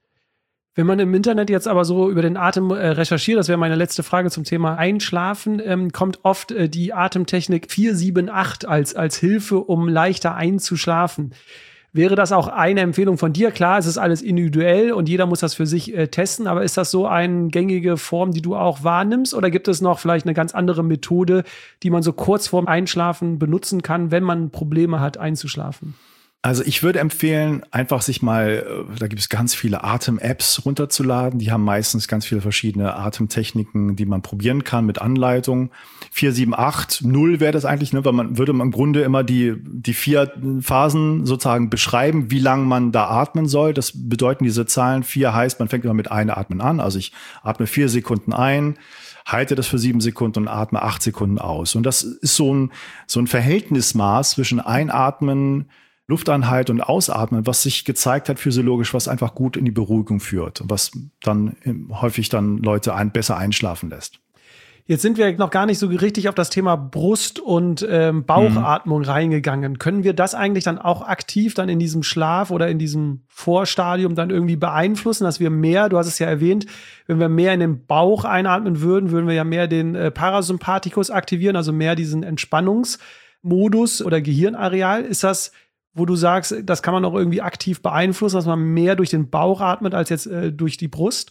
Wenn man im Internet jetzt aber so über den Atem äh, recherchiert, das wäre meine letzte Frage zum Thema Einschlafen, ähm, kommt oft äh, die Atemtechnik vier sieben acht als, als Hilfe, um leichter einzuschlafen. Wäre das auch eine Empfehlung von dir? Klar, es ist alles individuell und jeder muss das für sich äh, testen, aber ist das so eine gängige Form, die du auch wahrnimmst? Oder gibt es noch vielleicht eine ganz andere Methode, die man so kurz vorm Einschlafen benutzen kann, wenn man Probleme hat, einzuschlafen? Also ich würde empfehlen, einfach sich mal, da gibt es ganz viele Atem-Apps runterzuladen. Die haben meistens ganz viele verschiedene Atemtechniken, die man probieren kann mit Anleitung. vier sieben acht null wäre das eigentlich, ne? Weil man würde man im Grunde immer die die vier Phasen sozusagen beschreiben, wie lang man da atmen soll. Das bedeuten diese Zahlen. vier heißt, man fängt immer mit Einatmen an. Also ich atme vier Sekunden ein, halte das für sieben Sekunden und atme acht Sekunden aus. Und das ist so ein so ein Verhältnismaß zwischen Einatmen, Luftanhalt und Ausatmen, was sich gezeigt hat physiologisch, was einfach gut in die Beruhigung führt und was dann häufig dann Leute ein, besser einschlafen lässt. Jetzt sind wir noch gar nicht so richtig auf das Thema Brust- und ähm, Bauchatmung mhm. reingegangen. Können wir das eigentlich dann auch aktiv dann in diesem Schlaf oder in diesem Vorstadium dann irgendwie beeinflussen, dass wir mehr, du hast es ja erwähnt, wenn wir mehr in den Bauch einatmen würden, würden wir ja mehr den äh, Parasympathikus aktivieren, also mehr diesen Entspannungsmodus oder Gehirnareal. Ist das, wo du sagst, das kann man auch irgendwie aktiv beeinflussen, dass man mehr durch den Bauch atmet als jetzt äh, durch die Brust?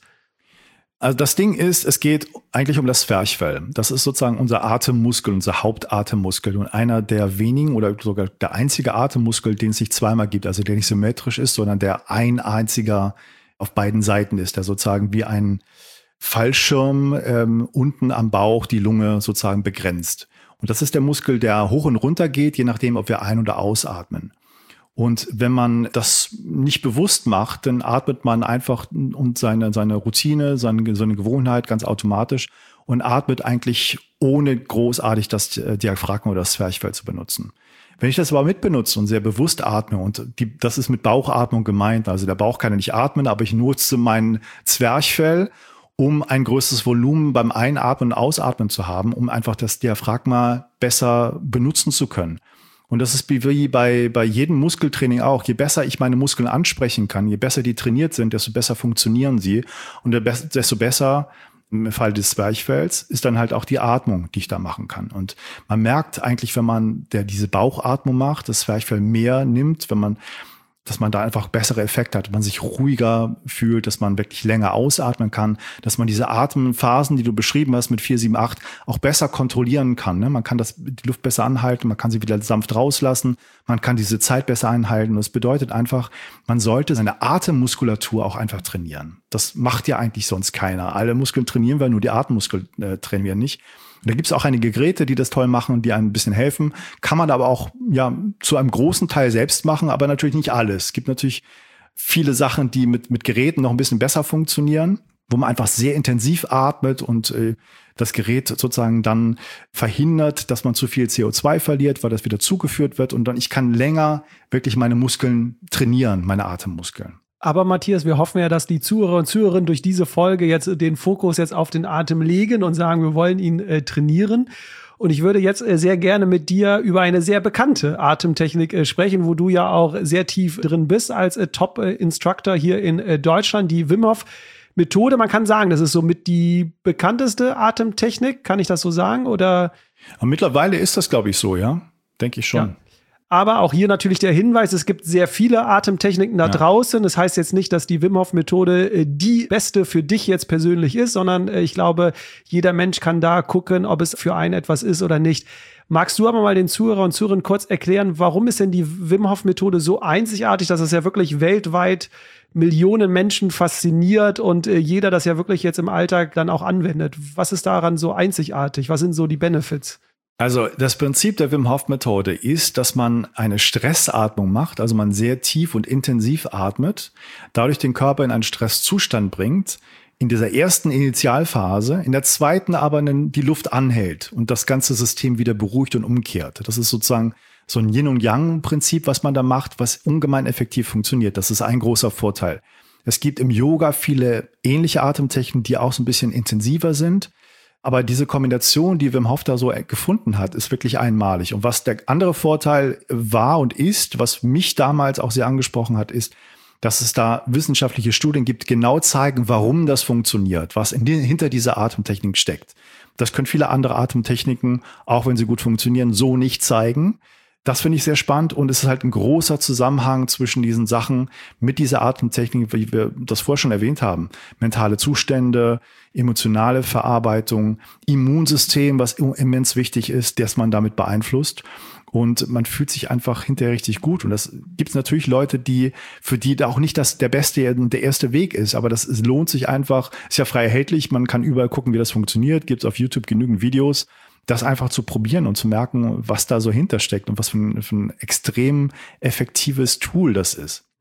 Also das Ding ist, es geht eigentlich um das Zwerchfell. Das ist sozusagen unser Atemmuskel, unser Hauptatemmuskel und einer der wenigen oder sogar der einzige Atemmuskel, den es sich zweimal gibt, also der nicht symmetrisch ist, sondern der ein einziger auf beiden Seiten ist, der sozusagen wie ein Fallschirm ähm, unten am Bauch die Lunge sozusagen begrenzt. Und das ist der Muskel, der hoch und runter geht, je nachdem, ob wir ein- oder ausatmen. Und wenn man das nicht bewusst macht, dann atmet man einfach und seine, seine Routine, seine, seine Gewohnheit ganz automatisch und atmet eigentlich ohne großartig das Diaphragma oder das Zwerchfell zu benutzen. Wenn ich das aber mitbenutze und sehr bewusst atme, und die, das ist mit Bauchatmung gemeint, also der Bauch kann ja nicht atmen, aber ich nutze mein Zwerchfell, um ein größeres Volumen beim Einatmen und Ausatmen zu haben, um einfach das Diaphragma besser benutzen zu können. Und das ist wie bei, bei jedem Muskeltraining auch. Je besser ich meine Muskeln ansprechen kann, je besser die trainiert sind, desto besser funktionieren sie. Und desto besser, im Fall des Zwerchfells, ist dann halt auch die Atmung, die ich da machen kann. Und man merkt eigentlich, wenn man der diese Bauchatmung macht, das Zwerchfell mehr nimmt, wenn man dass man da einfach bessere Effekte hat, man sich ruhiger fühlt, dass man wirklich länger ausatmen kann, dass man diese Atemphasen, die du beschrieben hast mit vier, sieben, acht, auch besser kontrollieren kann. Ne? Man kann das, die Luft besser anhalten, man kann sie wieder sanft rauslassen, man kann diese Zeit besser einhalten. Das bedeutet einfach, man sollte seine Atemmuskulatur auch einfach trainieren. Das macht ja eigentlich sonst keiner. Alle Muskeln trainieren wir, nur die Atemmuskeln äh, trainieren nicht. Und da gibt es auch einige Geräte, die das toll machen und die einem ein bisschen helfen. Kann man aber auch ja zu einem großen Teil selbst machen, aber natürlich nicht alles. Es gibt natürlich viele Sachen, die mit mit Geräten noch ein bisschen besser funktionieren, wo man einfach sehr intensiv atmet und äh, das Gerät sozusagen dann verhindert, dass man zu viel C O zwei verliert, weil das wieder zugeführt wird. Und dann ich kann länger wirklich meine Muskeln trainieren, meine Atemmuskeln. Aber Matthias, wir hoffen ja, dass die Zuhörer und Zuhörerinnen durch diese Folge jetzt den Fokus jetzt auf den Atem legen und sagen, wir wollen ihn äh, trainieren. Und ich würde jetzt äh, sehr gerne mit dir über eine sehr bekannte Atemtechnik äh, sprechen, wo du ja auch sehr tief drin bist als äh, Top-Instructor hier in äh, Deutschland, die Wim Hof Methode. Man kann sagen, das ist somit die bekannteste Atemtechnik. Kann ich das so sagen? Oder? Aber mittlerweile ist das, glaube ich, so, ja. Denke ich schon. Ja. Aber auch hier natürlich der Hinweis, es gibt sehr viele Atemtechniken da ja. draußen. Das heißt jetzt nicht, dass die Wim Hof Methode äh, die beste für dich jetzt persönlich ist, sondern äh, ich glaube, jeder Mensch kann da gucken, ob es für einen etwas ist oder nicht. Magst du aber mal den Zuhörer und Zuhörern kurz erklären, warum ist denn die Wim Hof Methode so einzigartig, dass es ja wirklich weltweit Millionen Menschen fasziniert und äh, jeder das ja wirklich jetzt im Alltag dann auch anwendet? Was ist daran so einzigartig? Was sind so die Benefits? Also das Prinzip der Wim Hof Methode ist, dass man eine Stressatmung macht, also man sehr tief und intensiv atmet, dadurch den Körper in einen Stresszustand bringt, in dieser ersten Initialphase, in der zweiten aber die Luft anhält und das ganze System wieder beruhigt und umkehrt. Das ist sozusagen so ein Yin- und Yang-Prinzip, was man da macht, was ungemein effektiv funktioniert. Das ist ein großer Vorteil. Es gibt im Yoga viele ähnliche Atemtechniken, die auch so ein bisschen intensiver sind. Aber diese Kombination, die Wim Hof da so gefunden hat, ist wirklich einmalig. Und was der andere Vorteil war und ist, was mich damals auch sehr angesprochen hat, ist, dass es da wissenschaftliche Studien gibt, genau zeigen, warum das funktioniert, was in die, hinter dieser Atemtechnik steckt. Das können viele andere Atemtechniken, auch wenn sie gut funktionieren, so nicht zeigen. Das finde ich sehr spannend und es ist halt ein großer Zusammenhang zwischen diesen Sachen mit dieser Atemtechnik, wie wir das vorher schon erwähnt haben. Mentale Zustände, emotionale Verarbeitung, Immunsystem, was immens wichtig ist, dass man damit beeinflusst. Und man fühlt sich einfach hinterher richtig gut. Und das gibt es natürlich Leute, die für die da auch nicht das der beste und der erste Weg ist. Aber das es lohnt sich einfach, ist ja frei erhältlich. Man kann überall gucken, wie das funktioniert. Gibt es auf YouTube genügend Videos. Das einfach zu probieren und zu merken, was da so hintersteckt und was für ein, für ein extrem effektives Tool das ist.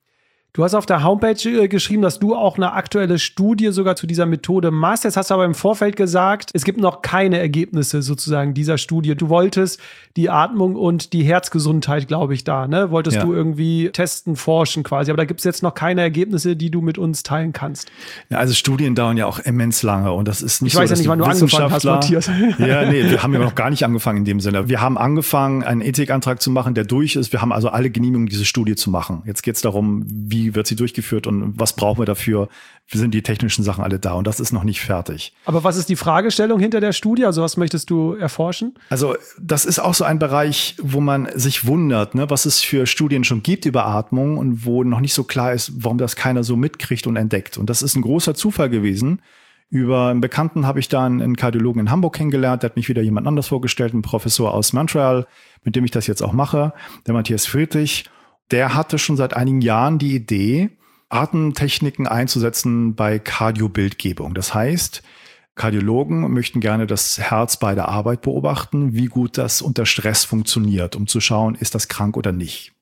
Du hast auf der Homepage äh, geschrieben, dass du auch eine aktuelle Studie sogar zu dieser Methode machst. Jetzt hast du aber im Vorfeld gesagt, es gibt noch keine Ergebnisse sozusagen dieser Studie. Du wolltest die Atmung und die Herzgesundheit, glaube ich, da, ne? Wolltest ja. du irgendwie testen, forschen quasi. Aber da gibt es jetzt noch keine Ergebnisse, die du mit uns teilen kannst. Ja, also Studien dauern ja auch immens lange und das ist nicht ich so, weiß ja nicht, wann du angefangen hast, Matthias. Ja, nee, wir haben ja noch gar nicht angefangen in dem Sinne. Wir haben angefangen, einen Ethikantrag zu machen, der durch ist. Wir haben also alle Genehmigungen, diese Studie zu machen. Jetzt geht es darum, wie Wie wird sie durchgeführt und was brauchen wir dafür? Wie sind die technischen Sachen alle da? Und das ist noch nicht fertig. Aber was ist die Fragestellung hinter der Studie? Also was möchtest du erforschen? Also das ist auch so ein Bereich, wo man sich wundert, ne, was es für Studien schon gibt über Atmung und wo noch nicht so klar ist, warum das keiner so mitkriegt und entdeckt. Und das ist ein großer Zufall gewesen. Über einen Bekannten habe ich da einen Kardiologen in Hamburg kennengelernt. Der hat mich wieder jemand anders vorgestellt, ein Professor aus Montreal, mit dem ich das jetzt auch mache, der Matthias Friedrich. Der hatte schon seit einigen Jahren die Idee, Atemtechniken einzusetzen bei Kardiobildgebung. Das heißt, Kardiologen möchten gerne das Herz bei der Arbeit beobachten, wie gut das unter Stress funktioniert, um zu schauen, ist das krank oder nicht.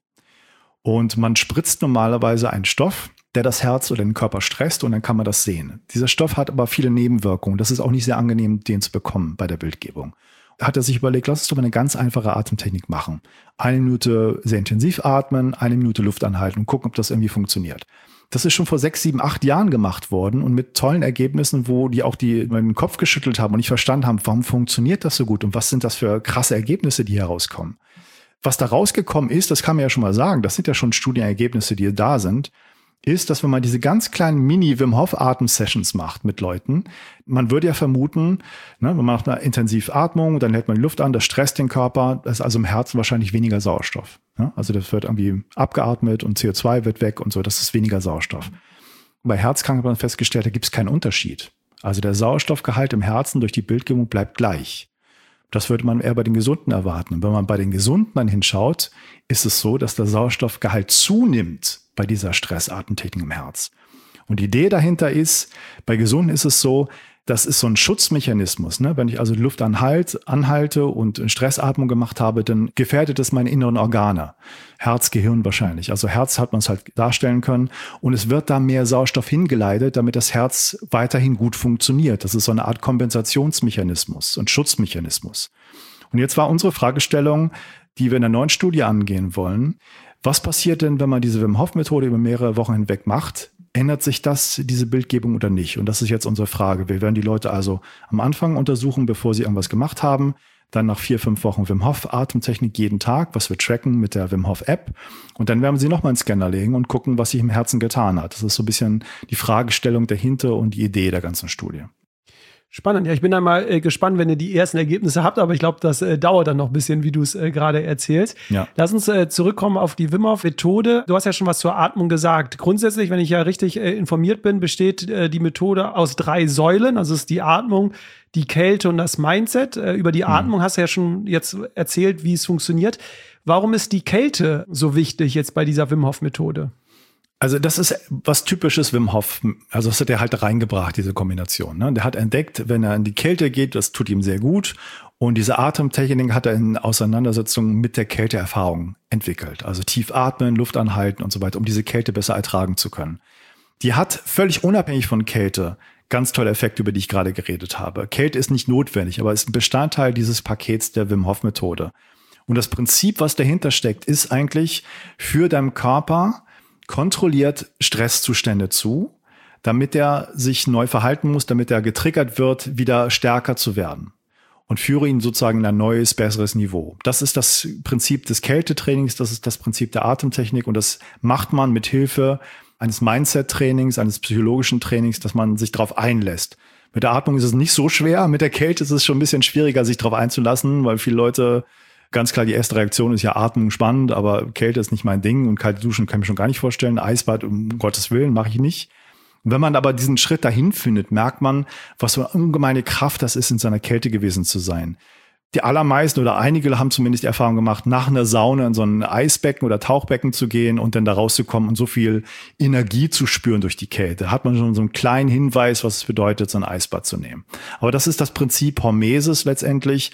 Und man spritzt normalerweise einen Stoff, der das Herz oder den Körper stresst und dann kann man das sehen. Dieser Stoff hat aber viele Nebenwirkungen. Das ist auch nicht sehr angenehm, den zu bekommen bei der Bildgebung. Hat er sich überlegt, lass uns doch mal eine ganz einfache Atemtechnik machen. Eine Minute sehr intensiv atmen, eine Minute Luft anhalten und gucken, ob das irgendwie funktioniert. Das ist schon vor sechs, sieben, acht Jahren gemacht worden und mit tollen Ergebnissen, wo die auch die den Kopf geschüttelt haben und nicht verstanden haben, warum funktioniert das so gut und was sind das für krasse Ergebnisse, die herauskommen. Was da rausgekommen ist, das kann man ja schon mal sagen, das sind ja schon Studienergebnisse, die da sind, ist, dass wenn man diese ganz kleinen Mini-Wim Hof-Atem-Sessions macht mit Leuten, man würde ja vermuten, ne, man macht eine Intensivatmung, dann hält man die Luft an, das stresst den Körper, das ist also im Herzen wahrscheinlich weniger Sauerstoff. Ne? Also das wird irgendwie abgeatmet und C O zwei wird weg und so, das ist weniger Sauerstoff. Bei Herzkranken hat man festgestellt, da gibt es keinen Unterschied. Also der Sauerstoffgehalt im Herzen durch die Bildgebung bleibt gleich. Das würde man eher bei den Gesunden erwarten. Und wenn man bei den Gesunden dann hinschaut, ist es so, dass der Sauerstoffgehalt zunimmt bei dieser Stressatemtechnik im Herz. Und die Idee dahinter ist, bei Gesunden ist es so, das ist so ein Schutzmechanismus. Ne? Wenn ich also die Luft anhalt, anhalte und Stressatmung gemacht habe, dann gefährdet es meine inneren Organe. Herz, Gehirn wahrscheinlich. Also Herz hat man es halt darstellen können. Und es wird da mehr Sauerstoff hingeleitet, damit das Herz weiterhin gut funktioniert. Das ist so eine Art Kompensationsmechanismus und Schutzmechanismus. Und jetzt war unsere Fragestellung, die wir in der neuen Studie angehen wollen. Was passiert denn, wenn man diese Wim Hof Methode über mehrere Wochen hinweg macht? Ändert sich das, diese Bildgebung oder nicht? Und das ist jetzt unsere Frage. Wir werden die Leute also am Anfang untersuchen, bevor sie irgendwas gemacht haben. Dann nach vier, fünf Wochen Wim Hof Atemtechnik jeden Tag, was wir tracken mit der Wim Hof App. Und dann werden wir sie nochmal in den Scanner legen und gucken, was sich im Herzen getan hat. Das ist so ein bisschen die Fragestellung dahinter und die Idee der ganzen Studie. Spannend. Ja, ich bin dann mal äh, gespannt, wenn ihr die ersten Ergebnisse habt, aber ich glaube, das äh, dauert dann noch ein bisschen, wie du es äh, gerade erzählst. Ja. Lass uns äh, zurückkommen auf die Wim Hof Methode. Du hast ja schon was zur Atmung gesagt. Grundsätzlich, wenn ich ja richtig äh, informiert bin, besteht äh, die Methode aus drei Säulen. Also es ist die Atmung, die Kälte und das Mindset. Äh, über die hm. Atmung hast du ja schon jetzt erzählt, wie es funktioniert. Warum ist die Kälte so wichtig jetzt bei dieser Wim Hof Methode? Also das ist was Typisches Wim Hof. Also das hat er halt reingebracht, diese Kombination. Ne? Der hat entdeckt, wenn er in die Kälte geht, das tut ihm sehr gut. Und diese Atemtechnik hat er in Auseinandersetzung mit der Kälteerfahrung entwickelt. Also tief atmen, Luft anhalten und so weiter, um diese Kälte besser ertragen zu können. Die hat völlig unabhängig von Kälte ganz tolle Effekte, über die ich gerade geredet habe. Kälte ist nicht notwendig, aber ist ein Bestandteil dieses Pakets der Wim Hof Methode. Und das Prinzip, was dahinter steckt, ist eigentlich für deinen Körper kontrolliert Stresszustände zu, damit er sich neu verhalten muss, damit er getriggert wird, wieder stärker zu werden und führe ihn sozusagen in ein neues, besseres Niveau. Das ist das Prinzip des Kältetrainings, das ist das Prinzip der Atemtechnik und das macht man mit Hilfe eines Mindset-Trainings, eines psychologischen Trainings, dass man sich darauf einlässt. Mit der Atmung ist es nicht so schwer, mit der Kälte ist es schon ein bisschen schwieriger, sich darauf einzulassen, weil viele Leute ganz klar, die erste Reaktion ist ja Atmung spannend, aber Kälte ist nicht mein Ding und kalte Duschen kann ich mir schon gar nicht vorstellen. Eisbad, um Gottes Willen, mache ich nicht. Und wenn man aber diesen Schritt dahin findet, merkt man, was für eine ungemeine Kraft das ist, in seiner Kälte gewesen zu sein. Die allermeisten oder einige haben zumindest die Erfahrung gemacht, nach einer Sauna in so ein Eisbecken oder Tauchbecken zu gehen und dann da rauszukommen und so viel Energie zu spüren durch die Kälte. Hat man schon so einen kleinen Hinweis, was es bedeutet, so ein Eisbad zu nehmen. Aber das ist das Prinzip Hormesis letztendlich.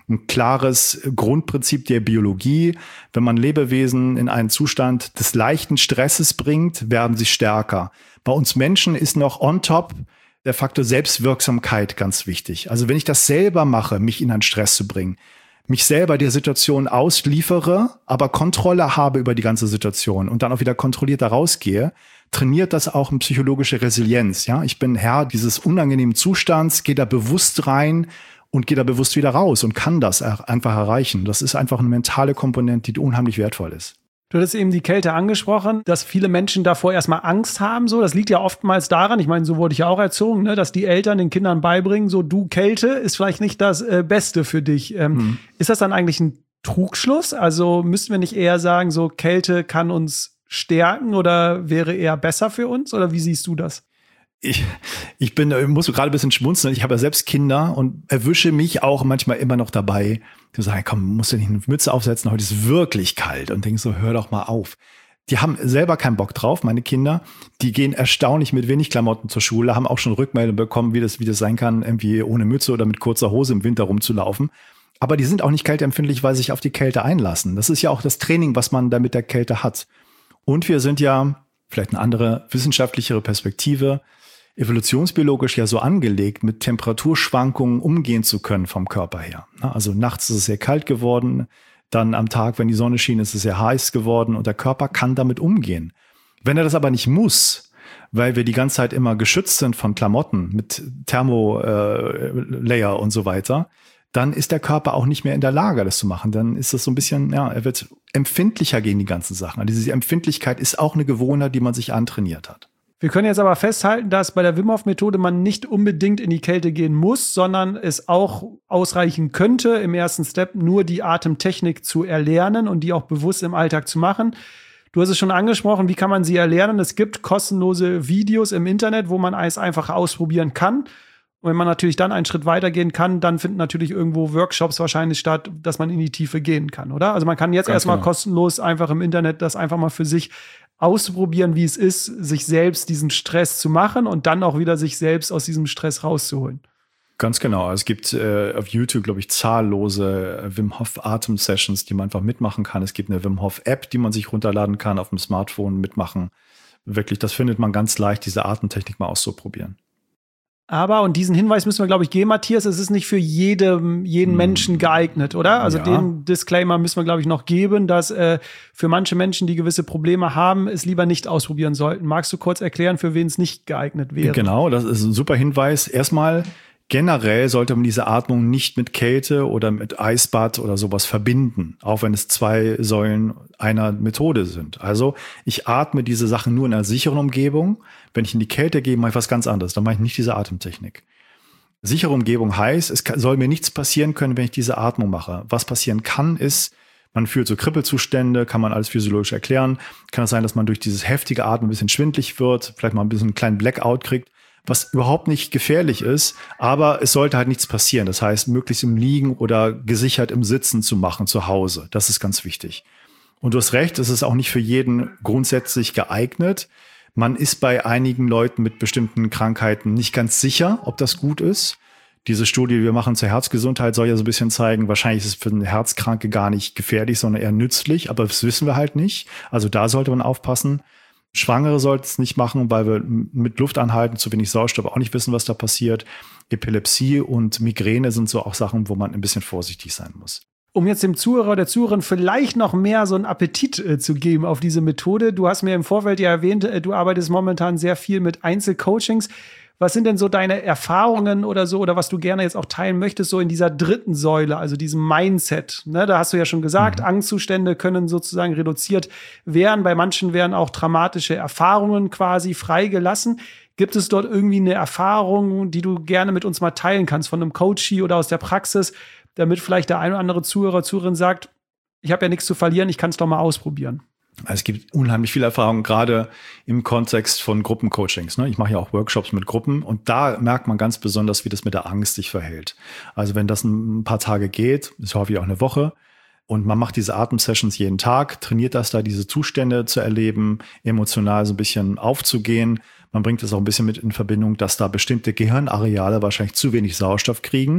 ein klares Grundprinzip der Biologie. Wenn man Lebewesen in einen Zustand des leichten Stresses bringt, werden sie stärker. Bei uns Menschen ist noch on top der Faktor Selbstwirksamkeit ganz wichtig. Also wenn ich das selber mache, mich in einen Stress zu bringen, mich selber der Situation ausliefere, aber Kontrolle habe über die ganze Situation und dann auch wieder kontrolliert da rausgehe, trainiert das auch eine psychologische Resilienz. Ja, ich bin Herr dieses unangenehmen Zustands, gehe da bewusst rein und gehe da bewusst wieder raus und kann das einfach erreichen. Das ist einfach eine mentale Komponente, die unheimlich wertvoll ist. Du hattest eben die Kälte angesprochen, dass viele Menschen davor erstmal Angst haben. So, das liegt ja oftmals daran, ich meine, so wurde ich ja auch erzogen, ne, dass die Eltern den Kindern beibringen, so du, Kälte ist vielleicht nicht das äh, Beste für dich. Ähm, hm. Ist das dann eigentlich ein Trugschluss? Also müssten wir nicht eher sagen, so Kälte kann uns stärken oder wäre eher besser für uns? Oder wie siehst du das? Ich, ich bin, ich muss gerade ein bisschen schmunzeln. Ich habe ja selbst Kinder und erwische mich auch manchmal immer noch dabei, zu sagen, komm, musst du nicht eine Mütze aufsetzen, heute ist wirklich kalt. Und denk so, hör doch mal auf. Die haben selber keinen Bock drauf, meine Kinder. Die gehen erstaunlich mit wenig Klamotten zur Schule, haben auch schon Rückmeldungen bekommen, wie das, wie das sein kann, irgendwie ohne Mütze oder mit kurzer Hose im Winter rumzulaufen. Aber die sind auch nicht kälteempfindlich, weil sie sich auf die Kälte einlassen. Das ist ja auch das Training, was man da mit der Kälte hat. Und wir sind ja, vielleicht eine andere wissenschaftlichere Perspektive, evolutionsbiologisch ja so angelegt, mit Temperaturschwankungen umgehen zu können vom Körper her. Also nachts ist es sehr kalt geworden, dann am Tag, wenn die Sonne schien, ist es sehr heiß geworden und der Körper kann damit umgehen. Wenn er das aber nicht muss, weil wir die ganze Zeit immer geschützt sind von Klamotten mit Thermolayer äh, und so weiter, dann ist der Körper auch nicht mehr in der Lage, das zu machen. Dann ist das so ein bisschen, ja, er wird empfindlicher gegen die ganzen Sachen. Also diese Empfindlichkeit ist auch eine Gewohnheit, die man sich antrainiert hat. Wir können jetzt aber festhalten, dass bei der Wim Hof Methode man nicht unbedingt in die Kälte gehen muss, sondern es auch ausreichen könnte, im ersten Step nur die Atemtechnik zu erlernen und die auch bewusst im Alltag zu machen. Du hast es schon angesprochen, wie kann man sie erlernen? Es gibt kostenlose Videos im Internet, wo man es einfach ausprobieren kann. Und wenn man natürlich dann einen Schritt weitergehen kann, dann finden natürlich irgendwo Workshops wahrscheinlich statt, dass man in die Tiefe gehen kann, oder? Also man kann jetzt erstmal genau. kostenlos einfach im Internet das einfach mal für sich auszuprobieren, wie es ist, sich selbst diesen Stress zu machen und dann auch wieder sich selbst aus diesem Stress rauszuholen. Ganz genau. Es gibt äh, auf YouTube, glaube ich, zahllose äh, Wim Hof Atem-Sessions, die man einfach mitmachen kann. Es gibt eine Wim Hof App, die man sich runterladen kann, auf dem Smartphone mitmachen. Wirklich, das findet man ganz leicht, diese Atemtechnik mal auszuprobieren. Aber, und diesen Hinweis müssen wir, glaube ich, geben, Matthias, es ist nicht für jede, jeden hm. Menschen geeignet, oder? Also ja. Den Disclaimer müssen wir, glaube ich, noch geben, dass äh, für manche Menschen, die gewisse Probleme haben, es lieber nicht ausprobieren sollten. Magst du kurz erklären, für wen es nicht geeignet wäre? Genau, das ist ein super Hinweis. Erstmal, generell sollte man diese Atmung nicht mit Kälte oder mit Eisbad oder sowas verbinden, auch wenn es zwei Säulen einer Methode sind. Also ich atme diese Sachen nur in einer sicheren Umgebung. Wenn ich in die Kälte gehe, mache ich was ganz anderes. Dann mache ich nicht diese Atemtechnik. Sichere Umgebung heißt, es soll mir nichts passieren können, wenn ich diese Atmung mache. Was passieren kann, ist, man fühlt so Kribbelzustände, kann man alles physiologisch erklären. Kann es sein, dass man durch dieses heftige Atmen ein bisschen schwindelig wird, vielleicht mal ein bisschen einen kleinen Blackout kriegt, was überhaupt nicht gefährlich ist, aber es sollte halt nichts passieren. Das heißt, möglichst im Liegen oder gesichert im Sitzen zu machen zu Hause. Das ist ganz wichtig. Und du hast recht, es ist auch nicht für jeden grundsätzlich geeignet. Man ist bei einigen Leuten mit bestimmten Krankheiten nicht ganz sicher, ob das gut ist. Diese Studie, die wir machen zur Herzgesundheit, soll ja so ein bisschen zeigen, wahrscheinlich ist es für einen Herzkranke gar nicht gefährlich, sondern eher nützlich. Aber das wissen wir halt nicht. Also da sollte man aufpassen. Schwangere sollten es nicht machen, weil wir mit Luft anhalten, zu wenig Sauerstoff auch nicht wissen, was da passiert. Epilepsie und Migräne sind so auch Sachen, wo man ein bisschen vorsichtig sein muss. Um jetzt dem Zuhörer oder Zuhörerin vielleicht noch mehr so einen Appetit äh, zu geben auf diese Methode. Du hast mir im Vorfeld ja erwähnt, äh, du arbeitest momentan sehr viel mit Einzelcoachings. Was sind denn so deine Erfahrungen oder so, oder was du gerne jetzt auch teilen möchtest, so in dieser dritten Säule, also diesem Mindset? Ne, da hast du ja schon gesagt, mhm. Angstzustände können sozusagen reduziert werden. Bei manchen werden auch traumatische Erfahrungen quasi freigelassen. Gibt es dort irgendwie eine Erfahrung, die du gerne mit uns mal teilen kannst, von einem Coachie oder aus der Praxis, damit vielleicht der ein oder andere Zuhörer, Zuhörerin sagt, ich habe ja nichts zu verlieren, ich kann es doch mal ausprobieren? Es gibt unheimlich viel Erfahrung, gerade im Kontext von Gruppencoachings. Ich mache ja auch Workshops mit Gruppen und da merkt man ganz besonders, wie das mit der Angst sich verhält. Also wenn das ein paar Tage geht, ist häufig auch eine Woche, und man macht diese Atemsessions jeden Tag, trainiert das da, diese Zustände zu erleben, emotional so ein bisschen aufzugehen. Man bringt das auch ein bisschen mit in Verbindung, dass da bestimmte Gehirnareale wahrscheinlich zu wenig Sauerstoff kriegen.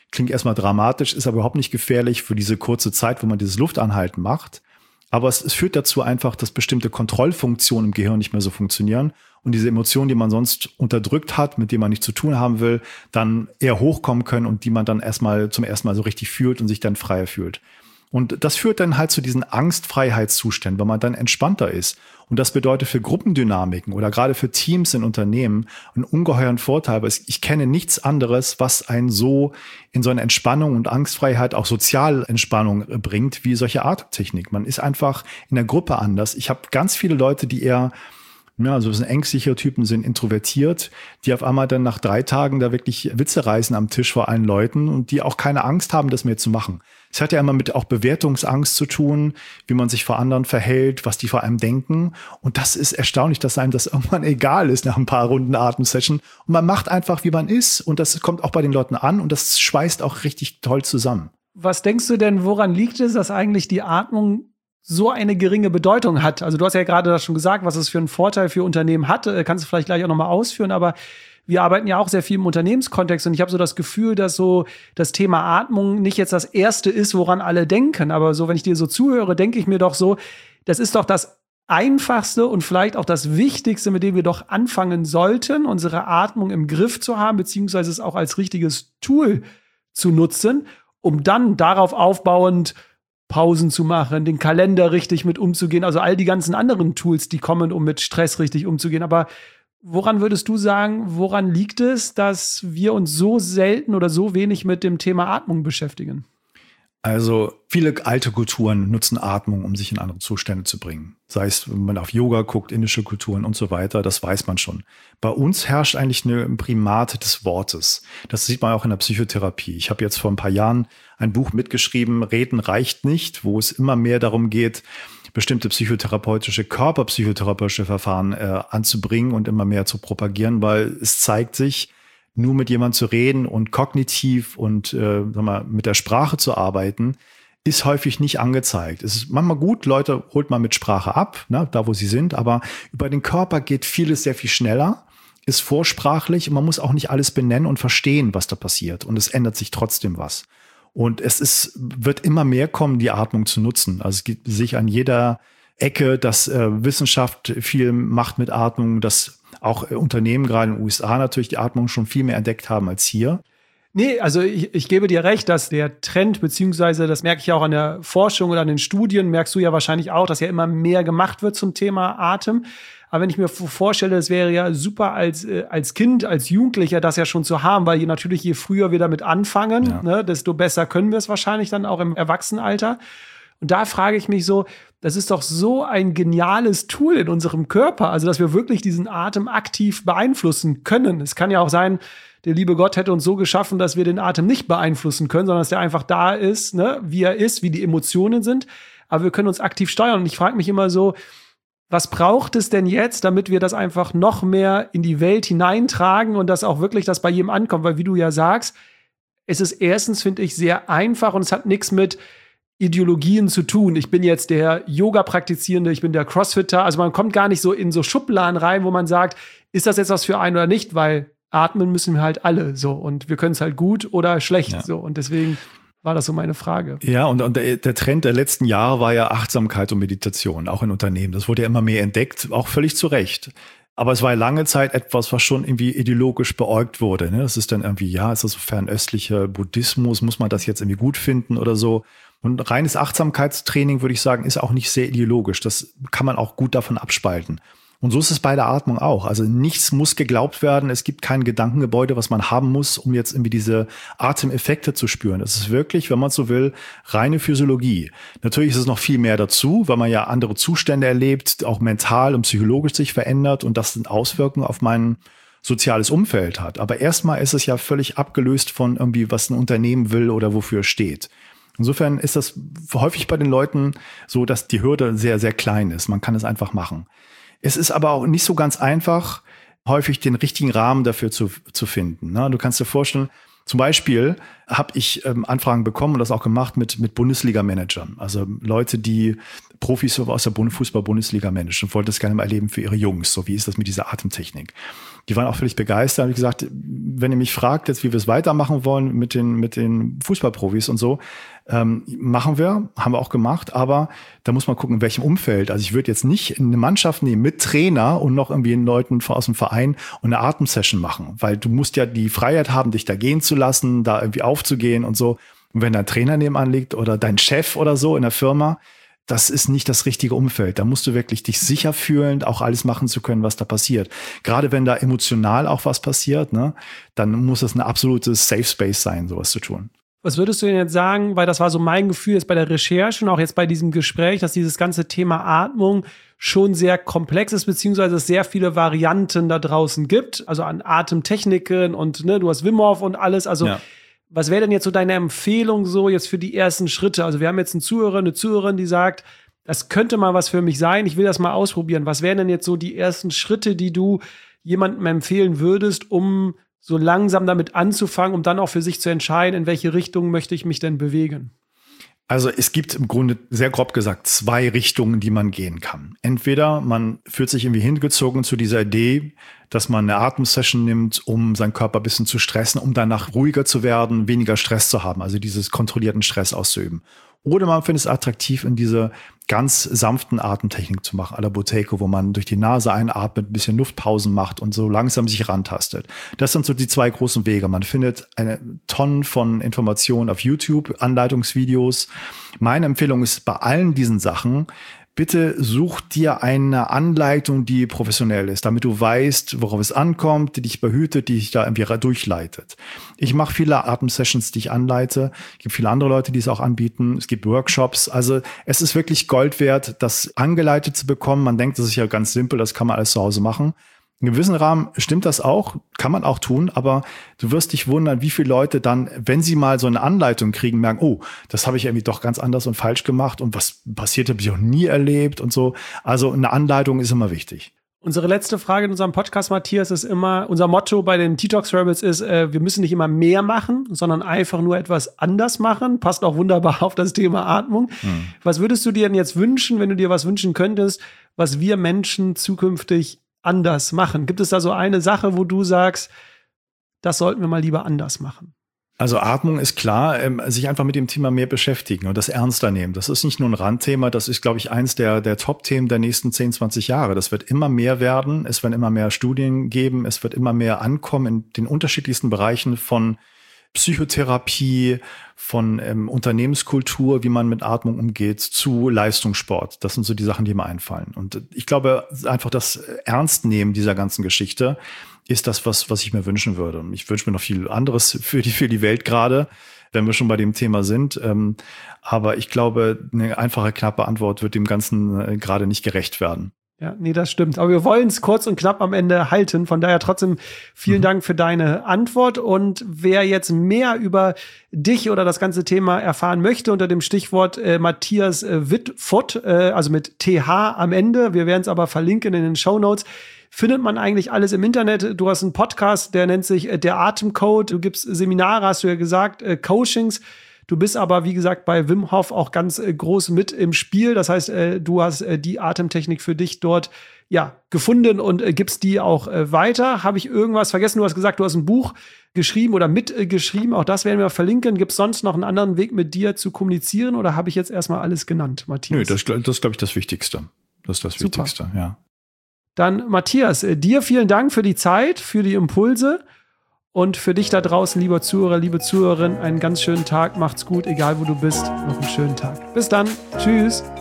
Klingt erstmal dramatisch, ist aber überhaupt nicht gefährlich für diese kurze Zeit, wo man dieses Luftanhalten macht. Aber es, es führt dazu einfach, dass bestimmte Kontrollfunktionen im Gehirn nicht mehr so funktionieren und diese Emotionen, die man sonst unterdrückt hat, mit denen man nichts zu tun haben will, dann eher hochkommen können und die man dann erstmal zum ersten Mal so richtig fühlt und sich dann freier fühlt. Und das führt dann halt zu diesen Angstfreiheitszuständen, weil man dann entspannter ist. Und das bedeutet für Gruppendynamiken oder gerade für Teams in Unternehmen einen ungeheuren Vorteil. Weil ich kenne nichts anderes, was einen so in so eine Entspannung und Angstfreiheit, auch Sozialentspannung bringt, wie solche Atemtechnik. Man ist einfach in der Gruppe anders. Ich habe ganz viele Leute, die eher ja, also das sind ängstliche Typen, sind introvertiert, die auf einmal dann nach drei Tagen da wirklich Witze reißen am Tisch vor allen Leuten und die auch keine Angst haben, das mehr zu machen. Es hat ja immer mit auch Bewertungsangst zu tun, wie man sich vor anderen verhält, was die vor einem denken. Und das ist erstaunlich, dass einem das irgendwann egal ist nach ein paar Runden Atemsession. Und man macht einfach, wie man ist. Und das kommt auch bei den Leuten an und das schweißt auch richtig toll zusammen. Was denkst du denn, woran liegt es, dass eigentlich die Atmung so eine geringe Bedeutung hat? Also du hast ja gerade das schon gesagt, was es für einen Vorteil für Unternehmen hat. Kannst du vielleicht gleich auch nochmal ausführen, aber wir arbeiten ja auch sehr viel im Unternehmenskontext und ich habe so das Gefühl, dass so das Thema Atmung nicht jetzt das Erste ist, woran alle denken. Aber so, wenn ich dir so zuhöre, denke ich mir doch so, das ist doch das Einfachste und vielleicht auch das Wichtigste, mit dem wir doch anfangen sollten, unsere Atmung im Griff zu haben, beziehungsweise es auch als richtiges Tool zu nutzen, um dann darauf aufbauend Pausen zu machen, den Kalender richtig mit umzugehen, also all die ganzen anderen Tools, die kommen, um mit Stress richtig umzugehen. Aber woran würdest du sagen, woran liegt es, dass wir uns so selten oder so wenig mit dem Thema Atmung beschäftigen? Also viele alte Kulturen nutzen Atmung, um sich in andere Zustände zu bringen. Sei es, wenn man auf Yoga guckt, indische Kulturen und so weiter, das weiß man schon. Bei uns herrscht eigentlich eine Primat des Wortes. Das sieht man auch in der Psychotherapie. Ich habe jetzt vor ein paar Jahren ein Buch mitgeschrieben, Reden reicht nicht, wo es immer mehr darum geht, bestimmte psychotherapeutische, körperpsychotherapeutische Verfahren äh, anzubringen und immer mehr zu propagieren, weil es zeigt sich, nur mit jemandem zu reden und kognitiv und äh, sag mal, mit der Sprache zu arbeiten, ist häufig nicht angezeigt. Es ist manchmal gut, Leute holt man mit Sprache ab, ne, da wo sie sind, aber über den Körper geht vieles sehr viel schneller, ist vorsprachlich und man muss auch nicht alles benennen und verstehen, was da passiert. Und es ändert sich trotzdem was. Und es ist, wird immer mehr kommen, die Atmung zu nutzen. Also es gibt sich an jeder Ecke, dass äh, Wissenschaft viel macht mit Atmung, dass auch Unternehmen, gerade in den U S A natürlich, die Atmung schon viel mehr entdeckt haben als hier. Nee, also ich, ich gebe dir recht, dass der Trend, beziehungsweise das merke ich ja auch an der Forschung oder an den Studien, merkst du ja wahrscheinlich auch, dass ja immer mehr gemacht wird zum Thema Atem. Aber wenn ich mir vorstelle, es wäre ja super als, äh, als Kind, als Jugendlicher das ja schon zu haben, weil je, natürlich je früher wir damit anfangen, ja. ne, desto besser können wir es wahrscheinlich dann auch im Erwachsenenalter. Und da frage ich mich so, das ist doch so ein geniales Tool in unserem Körper, also dass wir wirklich diesen Atem aktiv beeinflussen können. Es kann ja auch sein, der liebe Gott hätte uns so geschaffen, dass wir den Atem nicht beeinflussen können, sondern dass der einfach da ist, ne, wie er ist, wie die Emotionen sind. Aber wir können uns aktiv steuern. Und ich frage mich immer so, was braucht es denn jetzt, damit wir das einfach noch mehr in die Welt hineintragen und dass auch wirklich das bei jedem ankommt? Weil wie du ja sagst, es ist erstens, finde ich, sehr einfach und es hat nichts mit Ideologien zu tun. Ich bin jetzt der Yoga-Praktizierende, ich bin der Crossfitter. Also man kommt gar nicht so in so Schubladen rein, wo man sagt, ist das jetzt was für einen oder nicht? Weil atmen müssen wir halt alle so und wir können es halt gut oder schlecht ja. so. Und deswegen war das so meine Frage. Ja, und, und der, der Trend der letzten Jahre war ja Achtsamkeit und Meditation, auch in Unternehmen. Das wurde ja immer mehr entdeckt, auch völlig zu Recht. Aber es war lange Zeit etwas, was schon irgendwie ideologisch beäugt wurde. Ne? Das ist dann irgendwie, ja, ist das so fernöstlicher Buddhismus, muss man das jetzt irgendwie gut finden oder so? Und reines Achtsamkeitstraining, würde ich sagen, ist auch nicht sehr ideologisch. Das kann man auch gut davon abspalten. Und so ist es bei der Atmung auch. Also nichts muss geglaubt werden. Es gibt kein Gedankengebäude, was man haben muss, um jetzt irgendwie diese Atemeffekte zu spüren. Es ist wirklich, wenn man so will, reine Physiologie. Natürlich ist es noch viel mehr dazu, weil man ja andere Zustände erlebt, auch mental und psychologisch sich verändert und das sind Auswirkungen auf mein soziales Umfeld hat. Aber erstmal ist es ja völlig abgelöst von irgendwie, was ein Unternehmen will oder wofür es steht. Insofern ist das häufig bei den Leuten so, dass die Hürde sehr, sehr klein ist. Man kann es einfach machen. Es ist aber auch nicht so ganz einfach, häufig den richtigen Rahmen dafür zu, zu finden. Ne? Du kannst dir vorstellen, zum Beispiel habe ich ähm, Anfragen bekommen und das auch gemacht mit, mit Bundesliga-Managern. Also Leute, die Profis aus der Fußball-Bundesliga managen und wollten das gerne mal erleben für ihre Jungs. So wie ist das mit dieser Atemtechnik? Die waren auch völlig begeistert. Habe ich gesagt, wenn ihr mich fragt, jetzt wie wir es weitermachen wollen mit den, mit den Fußballprofis und so, ähm, machen wir, haben wir auch gemacht, aber da muss man gucken, in welchem Umfeld. Also ich würde jetzt nicht eine Mannschaft nehmen mit Trainer und noch irgendwie Leuten aus dem Verein und eine Atemsession machen, weil du musst ja die Freiheit haben, dich da gehen zu lassen, da irgendwie aufzugehen und so. Und wenn dein Trainer nebenan liegt oder dein Chef oder so in der Firma, das ist nicht das richtige Umfeld. Da musst du wirklich dich sicher fühlen, auch alles machen zu können, was da passiert. Gerade wenn da emotional auch was passiert, ne, dann muss es eine absolute Safe Space sein, sowas zu tun. Was würdest du denn jetzt sagen, weil das war so mein Gefühl jetzt bei der Recherche und auch jetzt bei diesem Gespräch, dass dieses ganze Thema Atmung schon sehr komplex ist, beziehungsweise es sehr viele Varianten da draußen gibt, also an Atemtechniken und ne, du hast Wim Hof und alles, also ja. Was wäre denn jetzt so deine Empfehlung so jetzt für die ersten Schritte? Also wir haben jetzt einen Zuhörer, eine Zuhörerin, die sagt, das könnte mal was für mich sein, ich will das mal ausprobieren. Was wären denn jetzt so die ersten Schritte, die du jemandem empfehlen würdest, um so langsam damit anzufangen, um dann auch für sich zu entscheiden, in welche Richtung möchte ich mich denn bewegen? Also es gibt im Grunde, sehr grob gesagt, zwei Richtungen, die man gehen kann. Entweder man fühlt sich irgendwie hingezogen zu dieser Idee, dass man eine Atemsession nimmt, um seinen Körper ein bisschen zu stressen, um danach ruhiger zu werden, weniger Stress zu haben, also dieses kontrollierten Stress auszuüben. Oder man findet es attraktiv, in diese ganz sanften Atemtechnik zu machen, à la Buteyko, wo man durch die Nase einatmet, ein bisschen Luftpausen macht und so langsam sich rantastet. Das sind so die zwei großen Wege. Man findet eine Tonne von Informationen auf YouTube, Anleitungsvideos. Meine Empfehlung ist bei allen diesen Sachen, bitte such dir eine Anleitung, die professionell ist, damit du weißt, worauf es ankommt, die dich behütet, die dich da irgendwie durchleitet. Ich mache viele Atemsessions, die ich anleite. Es gibt viele andere Leute, die es auch anbieten. Es gibt Workshops. Also es ist wirklich Gold wert, das angeleitet zu bekommen. Man denkt, das ist ja ganz simpel, das kann man alles zu Hause machen. In gewissen Rahmen stimmt das auch, kann man auch tun, aber du wirst dich wundern, wie viele Leute dann, wenn sie mal so eine Anleitung kriegen, merken, oh, das habe ich irgendwie doch ganz anders und falsch gemacht und was passiert, habe ich auch nie erlebt und so. Also eine Anleitung ist immer wichtig. Unsere letzte Frage in unserem Podcast, Matthias, ist immer, unser Motto bei den Detox Rebels ist, äh, wir müssen nicht immer mehr machen, sondern einfach nur etwas anders machen. Passt auch wunderbar auf das Thema Atmung. Hm. Was würdest du dir denn jetzt wünschen, wenn du dir was wünschen könntest, was wir Menschen zukünftig anders machen? Gibt es da so eine Sache, wo du sagst, das sollten wir mal lieber anders machen? Also Atmung ist klar, ähm, sich einfach mit dem Thema mehr beschäftigen und das ernster nehmen. Das ist nicht nur ein Randthema, das ist, glaube ich, eins der, der Top-Themen der nächsten zehn, zwanzig Jahre. Das wird immer mehr werden, es werden immer mehr Studien geben, es wird immer mehr ankommen in den unterschiedlichsten Bereichen von Psychotherapie, von ähm, Unternehmenskultur, wie man mit Atmung umgeht, zu Leistungssport. Das sind so die Sachen, die mir einfallen. Und ich glaube, einfach das Ernstnehmen dieser ganzen Geschichte ist das, was, was ich mir wünschen würde. Und ich wünsche mir noch viel anderes für die, für die Welt gerade, wenn wir schon bei dem Thema sind. Ähm, aber ich glaube, eine einfache, knappe Antwort wird dem Ganzen äh, gerade nicht gerecht werden. Ja, nee, das stimmt. Aber wir wollen es kurz und knapp am Ende halten. Von daher trotzdem vielen mhm. Dank für deine Antwort. Und wer jetzt mehr über dich oder das ganze Thema erfahren möchte, unter dem Stichwort äh, Matthias äh, Wittfoth, äh, also mit T H am Ende, wir werden es aber verlinken in den Shownotes, findet man eigentlich alles im Internet. Du hast einen Podcast, der nennt sich äh, der Atemcode. Du gibst Seminare, hast du ja gesagt, äh, Coachings. Du bist aber, wie gesagt, bei Wim Hof auch ganz äh, groß mit im Spiel. Das heißt, äh, du hast äh, die Atemtechnik für dich dort ja gefunden und äh, gibst die auch äh, weiter. Habe ich irgendwas vergessen? Du hast gesagt, du hast ein Buch geschrieben oder mitgeschrieben. Äh, auch das werden wir verlinken. Gibt es sonst noch einen anderen Weg, mit dir zu kommunizieren? Oder habe ich jetzt erstmal alles genannt, Matthias? Nö, das, das ist, glaube ich, das Wichtigste. Das ist das Super. Wichtigste, ja. Dann, Matthias, äh, dir vielen Dank für die Zeit, für die Impulse. Und für dich da draußen, lieber Zuhörer, liebe Zuhörerin, einen ganz schönen Tag. Macht's gut, egal wo du bist. Noch einen schönen Tag. Bis dann. Tschüss.